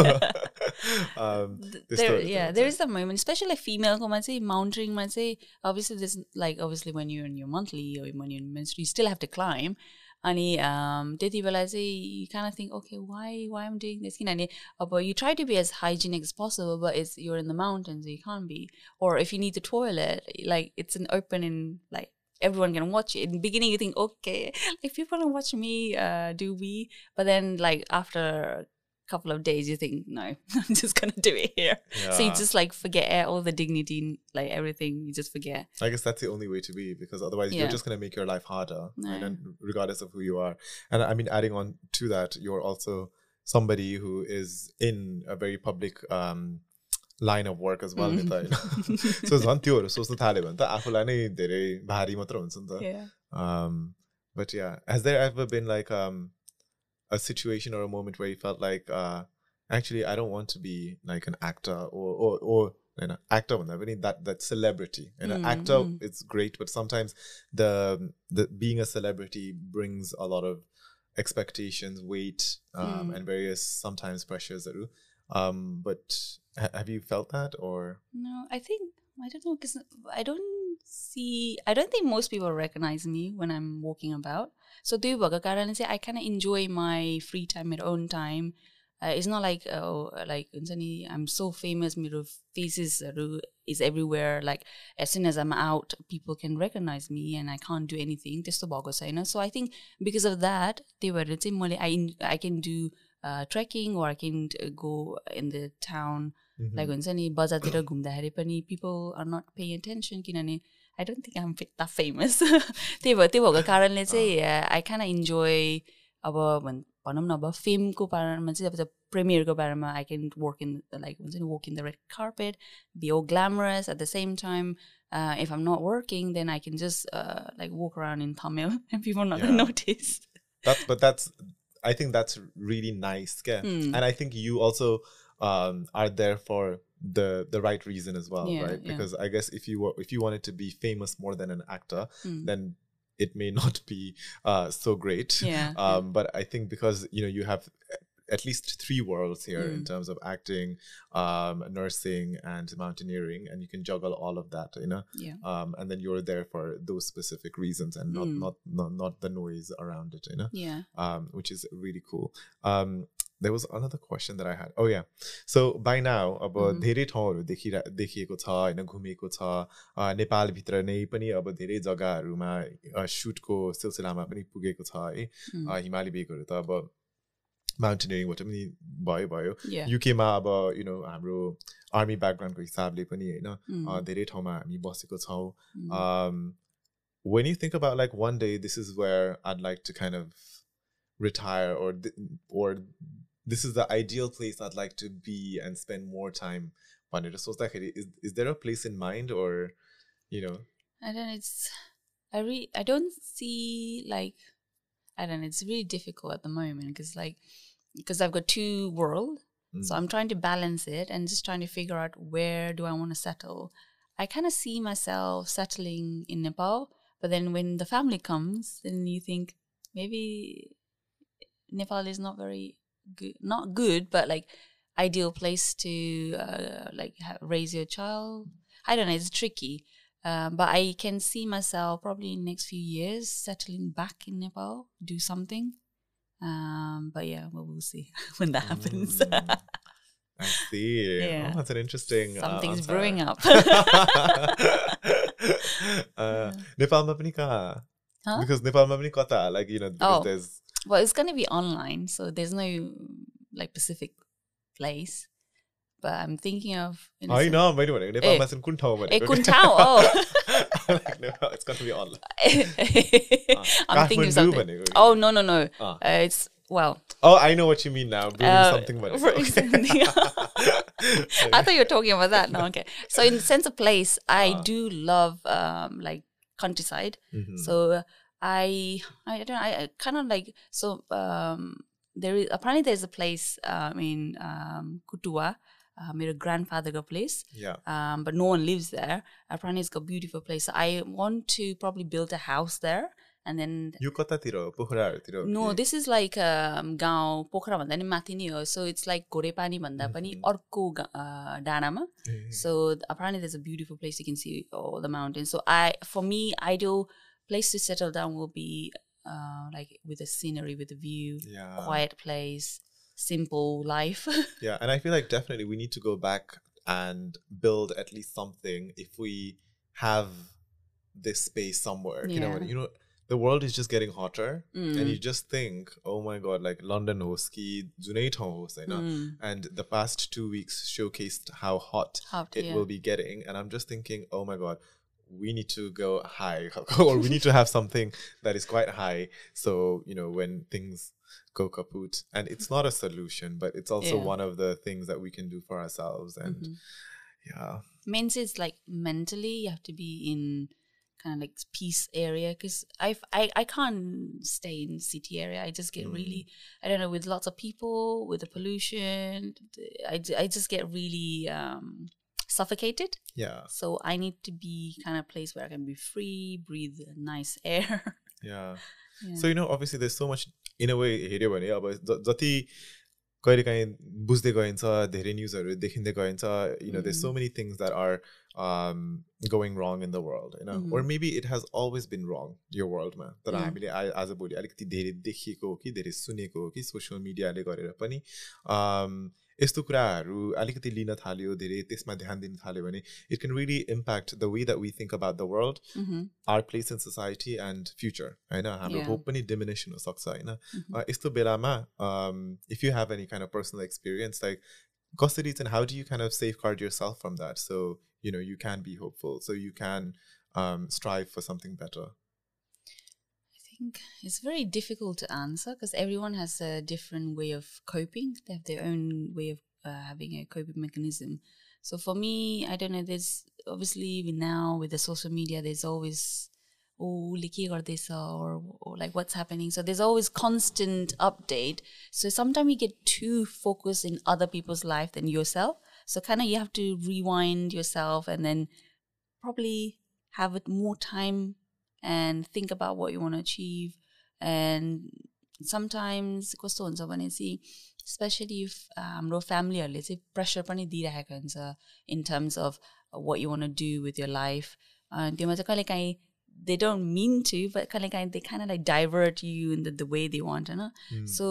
There is a moment, especially like female ko ma चाहिँ mountaineering ma चाहिँ obviously there's like, obviously when you're in your monthly or when you're in menstrual, you still have to climb. अनि त्यति बेला चाहिँ you kind of think, okay, why I'm doing this? किनभने अब you try to be as hygienic as possible, but you're in the mountains, so you can't be. Or if you need the toilet, like it's an open and like everyone can watch it. In the beginning you think, okay, like people don't watch me do we, but then like after a couple of days you think, no, I'm just gonna do it here. So you just like forget all the dignity, like everything, you just forget. I guess that's the only way to be, because otherwise you're just gonna make your life harder, regardless of who you are. And I mean, adding on to that, you're also somebody who is in a very public line of work as well नि त हैन so झन् त्योहरु सोच्न थाल्यो भने त आफुलाई नै धेरै भारी मात्र हुन्छ नि त but yeah, has there ever been like a situation or a moment where you felt like actually I don't want to be like an actor or an actor that celebrity and an actor it's great but sometimes the being a celebrity brings a lot of expectations, weight, and various sometimes pressures. But have you felt that or? No, I don't know because I don't think most people recognize me when I'm walking about. So do you I kind of enjoy my free time at own time. It's not like I'm so famous. My faces is everywhere. Like as soon as I'm out, people can recognize me, and I can't do anything. So I think because of that, I can do trekking or I can go in the town. Like people are not paying attention. I don't think I'm that famous. I kind of enjoy film ko the premiere ko I can walk in the red carpet, be all glamorous at the same time. If I'm not working, then I can just walk around in Tamil and people are not gonna notice. I think that's really nice, and I think you also are there for the right reason as well, right? Because I guess if you wanted to be famous more than an actor, then it may not be so great. But I think because you have at least 3 worlds here in terms of acting, nursing, and mountaineering, and you can juggle all of that, and then you're there for those specific reasons and not the noise around it, which is really cool. There was another question that I had. Oh yeah. So by now अब धेरै ठाउँहरु देखिएको छ हैन घुमेको छ नेपाल भित्र नै पनि अब धेरै जग्गाहरुमा शूटको सिलसिलामा पनि पुगेको छ है हिमाली भेगहरु त अब माउन्टेनियरिङ बाट पनि भयो UK मा अब हाम्रो आर्मी ब्याकग्राउन्डको हिसाबले पनि हैन धेरै ठाउँमा हामी बसेको छौं. When you think about like one day this is where I'd like to kind of retire or this is the ideal place I'd like to be and spend more time on it. So is there a place in mind or I don't know, I don't see I don't know, it's really difficult at the moment because I've got 2 worlds. So I'm trying to balance it and just trying to figure out where do I want to settle. I kind of see myself settling in Nepal, but then when the family comes, then you think maybe Nepal is not very good, but like ideal place to raise your child. I don't know, it's tricky. But I can see myself probably in the next few years settling back in Nepal, do something. But yeah, well, we'll see when that happens. I see. Yeah. Oh, that's an interesting something's answer. brewing up. Nepal ma pani kaha? Because Nepal ma pani kata, because there's well, it's going to be online, so there's no specific place. But I'm thinking of I know, wait a minute. Nepal ma kun thau bhaneko. Kun thau. Oh. No, it's got to be online. I'm thinking of something. Oh, no. It's Oh, I know what you mean now. Brewing something bhaneko. I thought you were talking about that. No, okay. So in the sense of place, I do love countryside. So I kind of apparently there's a place in Kutua, my grandfather's place. But no one lives there. Apparently it's a beautiful place. So I want to probably build a house there. And then you kata-tiro pokhara tiro. No, this is like gaon pokhara bhanda ni mathi ni ho. So it's like Gorepani bhanda pani arko dana ma. So apparently there's a beautiful place you can see all the mountains. So for me, ideal place to settle down will be with the scenery, with the view, quiet place, simple life. Yeah, and I feel like definitely we need to go back and build at least something if we have this space somewhere. The world is just getting hotter, and you just think, oh my god, like London hos ki junai thau hos haina, and the past 2 weeks showcased how hot it will be getting, and I'm just thinking, oh my god, we need to go high, or we need to have something that is quite high, so when things go kaput. And it's not a solution, but it's also Yeah. one of the things that we can do for ourselves. And yeah. Means it's like mentally you have to be in kind of like peace area, because I can't stay in city area. I just get really, I don't know, with lots of people, with the pollution, I just get really suffocated. Yeah. So I need to be kind of place where I can be free, breathe nice air. Yeah. Yeah. So, obviously there's so much, in a way, हेऱ्यो भने अब जति कहिलेकाहीँ बुझ्दै गइन्छ धेरै न्युजहरू देखिँदै गइन्छ, there's so many things that are going wrong in the world, or maybe it has always been wrong, your world ma, तर हामीले आजभोलि अलिकति धेरै देखेको हो कि धेरै सुनेको हो कि सोशल मिडियाले गरेर पनि यस्तो कुराहरू अलिकति लिन थाल्यो, धेरै त्यसमा ध्यान दिन थाल्यो भने it can really impact the way that we think about the world, our place in society and future, हैन, हाम्रो hope पनि diminish हुन सक्छ, हैन. यस्तो बेलामा if you have any kind of personal experience, like कसरी चाहिँ, how do you kind of safeguard yourself from that, so you can be hopeful, so you can strive for something better? I think it's very difficult to answer because everyone has a different way of coping. They have their own way of having a coping mechanism. So for me, I don't know, there's obviously even now with the social media, there's always, or like what's happening. So there's always constant update. So sometimes you get too focused in other people's life than yourself. So kind of you have to rewind yourself and then probably have it more time and think about what you want to achieve. And sometimes कस्तो हुन्छ भने चाहिँ, especially if हाम्रो फ्यामिलीहरूले चाहिँ pressure पनि दिइरहेको हुन्छ in terms of what you want to do with your life. त्योमा चाहिँ कहिलेकाहीँ they don't mean to, but कहिलेकाहीँ they kind of like divert you in the way they want, Hahn. So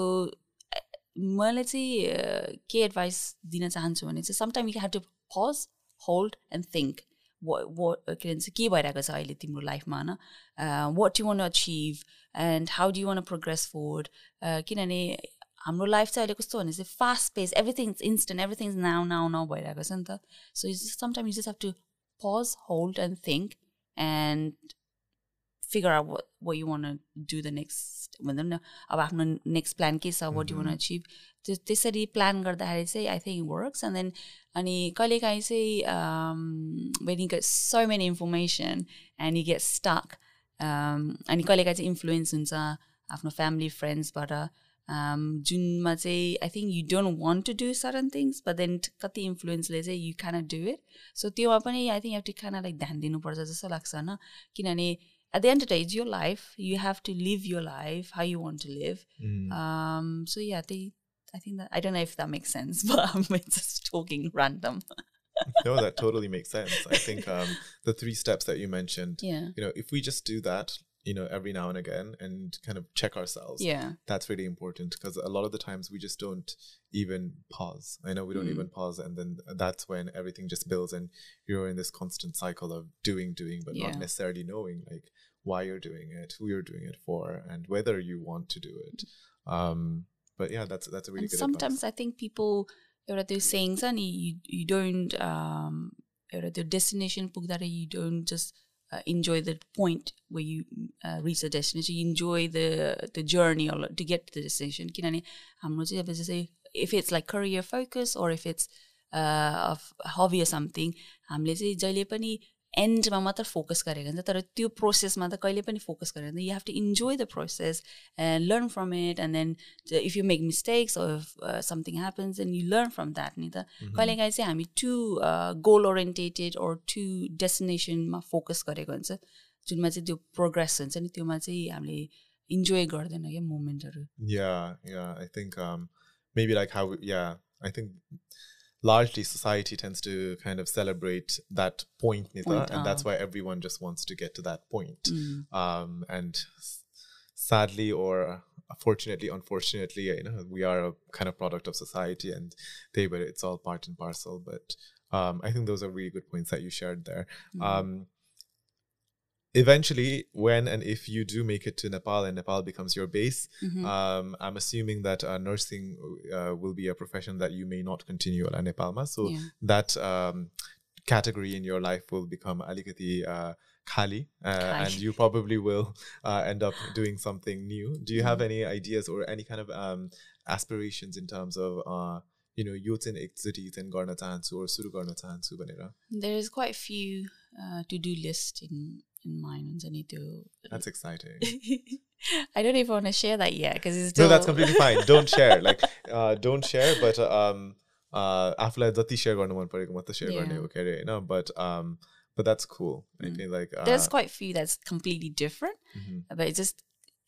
मैले चाहिँ के advice दिन चाहन्छु भने चाहिँ sometimes you have to pause, hold and think. What के भइरहेको छ अहिले तिम्रो लाइफमा, हैन, what do you want to achieve and how do you want to progress forward, किनभने हाम्रो लाइफ चाहिँ अहिले कस्तो भने चाहिँ fast pace, everything's instant, everything's now भइरहेको छ नि त. So sometimes you just have to pause, hold and think and figure out what you want to do the next, अब आफ्नो next plan के छ, what do you want to achieve. त्यसरी plan गर्दाखेरि चाहिँ I think it works. And then अनि कहिलेकाहीँ चाहिँ when you get so many information and you get stuck, अनि कहिलेकाहीँ चाहिँ इन्फ्लुएन्स हुन्छ आफ्नो फ्यामिली फ्रेन्ड्सबाट, जुनमा चाहिँ I think you don't want to do certain things, but then कति इन्फ्लुएन्सले चाहिँ you kind of do it. So त्योमा पनि I think you have to kind of like ध्यान दिनुपर्छ जस्तो लाग्छ, हैन, किनभने at the end of the day, it's your life. You have to live your life how you want to live. So yeah, I think that, I don't know if that makes sense, but I'm just talking random. No, that totally makes sense. I think the 3 steps that you mentioned, if we just do that, every now and again and kind of check ourselves, that's really important, because a lot of the times we just don't even pause. I know we don't even pause, and then that's when everything just builds and you're in this constant cycle of doing, but not necessarily knowing like why you're doing it, who you're doing it for, and whether you want to do it. But yeah, that's a really good sometimes advice. I think people, they're saying you don't the destination you don't just enjoy the point where you reach the destination. You enjoy the journey or to get to the destination. If it's like career focus or if it's a hobby or something, हामीले चाहिँ जहिले पनि एन्डमा मात्र focus गरेको हुन्छ, तर त्यो प्रोसेसमा त कहिले पनि फोकस गरेको हुन्छ. You have to enjoy the process and learn from it, and then if you make mistakes or if something happens, then you learn from that, नि त. कहिलेकाहीँ चाहिँ हामी too goal orientated or too destination मा focus गरेको हुन्छ, जुनमा चाहिँ त्यो प्रोग्रेस हुन्छ नि, त्योमा चाहिँ हामीले इन्जोय गर्दैन क्या मोमेन्टहरु. Yeah, I think maybe like how I think largely society tends to kind of celebrate that point, and that's why everyone just wants to get to that point. And sadly or fortunately, unfortunately, we are a kind of product of society, and but it's all part and parcel. But I think those are really good points that you shared there. Eventually, when and if you do make it to Nepal and Nepal becomes your base, I'm assuming that nursing will be a profession that you may not continue in Nepal. So that category in your life will become alikati khali, and you probably will end up doing something new. Do you have any ideas or any kind of aspirations in terms of यो चाहिँ एकचोटि चाहिँ गर्न चाहन्छु or सुरु गर्न चाहन्छु भनेर? There is quite a few to-do list in mind. That's exciting. I don't even want to share that yet because it's still... No, that's completely fine. Don't share. Like, don't share, but आफूलाई जति share गर्नु मन परेको मात्र share गर्ने हो के अरे हैन, but that's cool. I feel like there's quite a few that's completely different, but it's just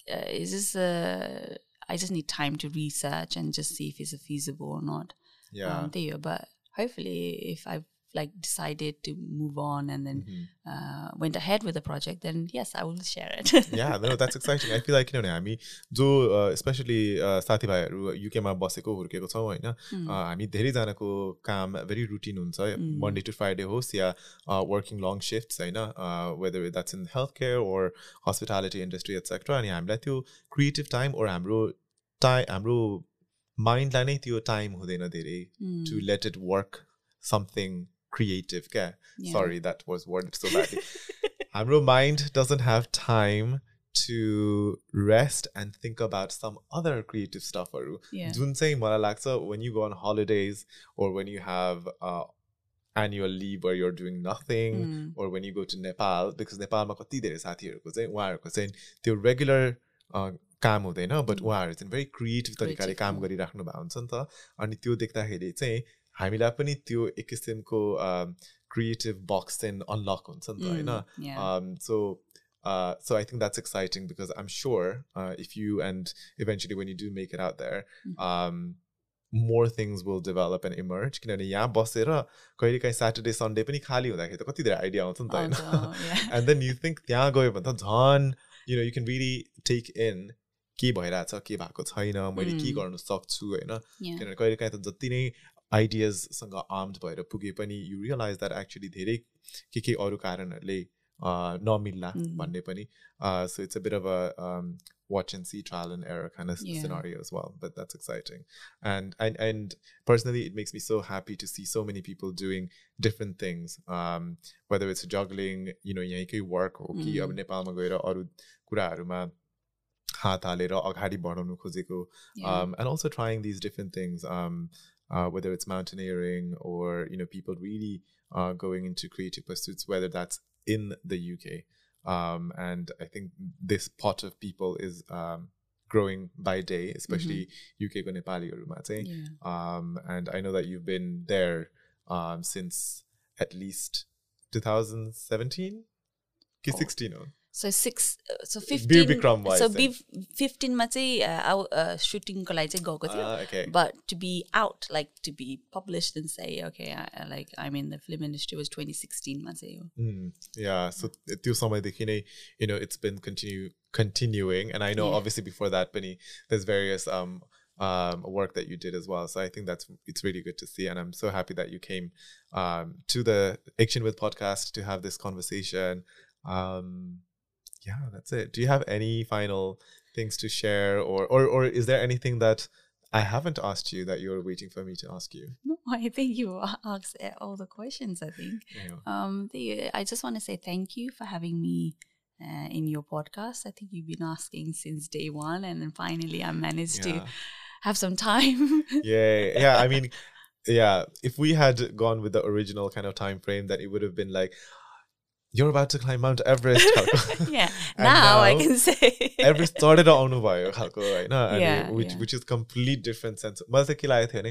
I just need time to research and just see if it's feasible or not. Yeah. But hopefully, if I've like decided to move on and then went ahead with the project, then yes, I will share it. Yeah, no, that's exciting. I feel like हामी जो especially साथीभाइहरु UK मा बसेको हुर्केको छौं हैन, हामी धेरै जनाको काम very routine हुन्छ, Monday to Friday होस् या working long shifts Hahn, whether that's in healthcare or hospitality industry etc. अनि हामीलाई त्यो creative time or हाम्रो mind लाई नै त्यो time हुँदैन धेरै to let it work something creative. Sorry, that was worded so badly. Our mind doesn't have time to rest and think about some other creative stuff. When you go on holidays or when you have annual leave where you're doing nothing, or when you go to Nepal, because Nepal ma kati धेरै साथीहरुको चाहिँ उहाँहरुको चाहिँ त्यो regular काम हुँदैन, but उहाँहरु चाहिँ very creative तरिकाले काम गरिराख्नु भएको हुन्छ नि त, अनि त्यो देख्दाखेरि चाहिँ हामीलाई पनि त्यो एक किसिमको creative box चाहिँ unlock हुन्छ नि त हैन. So I think that's exciting because I'm sure if you and eventually when you do make it out there, more things will develop and emerge. किनभने यहाँ बसेर कहिलेकाहीँ Saturday Sunday पनि खाली हुँदाखेरि त कति धेरै आइडिया आउँछ नि त हैन. And then you think त्यहाँ गयो भने त झन् you can really take in के भइराछ, के भएको छैन, मैले के गर्न सक्छु हैन. किनभने कहिलेकाहीँ त जति नै ideas सँग armed भएर पुगे पनि you realize that actually धेरै के अरु कारणहरुले नमिल्ला भन्ने पनि. So it's a bit of a watch and see, trial and error kind of scenario as well, but that's exciting. And personally it makes me so happy to see so many people doing different things, whether it's juggling यहीँकै work हो कि अब नेपालमा गएर अरु कुराहरुमा हात हालेर अगाडि बढाउन खोजेको, and also trying these different things, whether it's mountaineering or people really going into creative pursuits, whether that's in the UK. And I think this pot of people is growing by day, especially UK ko Nepaliharuma चाहिँ. And I know that you've been there since at least 2017 कि 16 हो. So 15 Beer Bikram wise, so 15 मा चाहिँ shooting को लागि चाहिँ गएको थियो, but to be out, like to be published and say okay I'm in the film industry was 2016 मा चाहिँ हो. Yeah, so त्यो समयदेखि नै it's been continuing, and I know obviously before that पनि there's various work that you did as well, so I think it's really good to see, and I'm so happy that you came to the Action With podcast to have this conversation. Yeah, that's it. Do you have any final things to share, or is there anything that I haven't asked you that you're waiting for me to ask you? No, I think you asked all the questions, I think. I just want to say thank you for having me in your podcast. I think you've been asking since day one, and then finally I managed to have some time. Yeah. I mean, if we had gone with the original kind of time frame, that it would have been like, you're about to climb Mount Everest. now I can say Everest started आउनु भयो खालको हैन, which is complete different sense. मलाई चाहिँ के लागेको थियो भने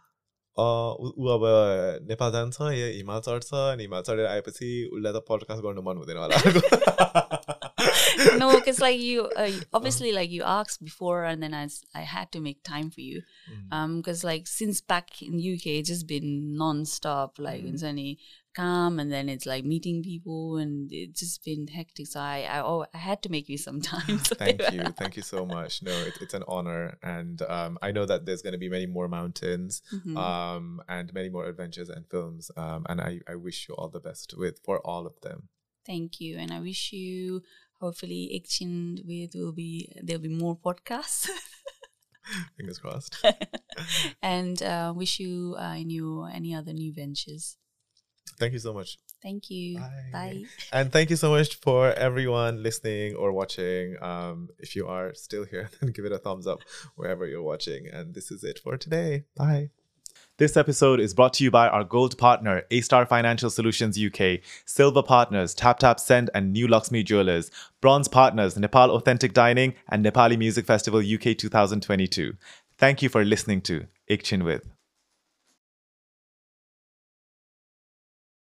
उ अब नेपाल जान्छ या हिमाल चढ्छ, अनि हिमाल चढेर आएपछि उसलाई त पडकास्ट गर्नु मन हुँदैन होला. No, because like you obviously like you asked before, and then I had to make time for you, because like since back in UK it's just been non-stop, like it's only calm, and then it's like meeting people, and it's just been hectic, so I had to make you some time. So thank you so much. No, it's an honor, and I know that there's going to be many more mountains and many more adventures and films, and I wish you all the best for all of them. Thank you, and I wish you hopefully Action With there'll be more podcasts. Fingers crossed. And wish you in your any other new ventures. Thank you so much. Thank you. Bye. And thank you so much for everyone listening or watching. If you are still here, then give it a thumbs up wherever you're watching. And this is it for today. Bye. This episode is brought to you by our gold partner, A-Star Financial Solutions UK, silver partners, TapTap Send and New Luxmi Jewelers, bronze partners, Nepal Authentic Dining and Nepali Music Festival UK 2022. Thank you for listening to Ik Chin With.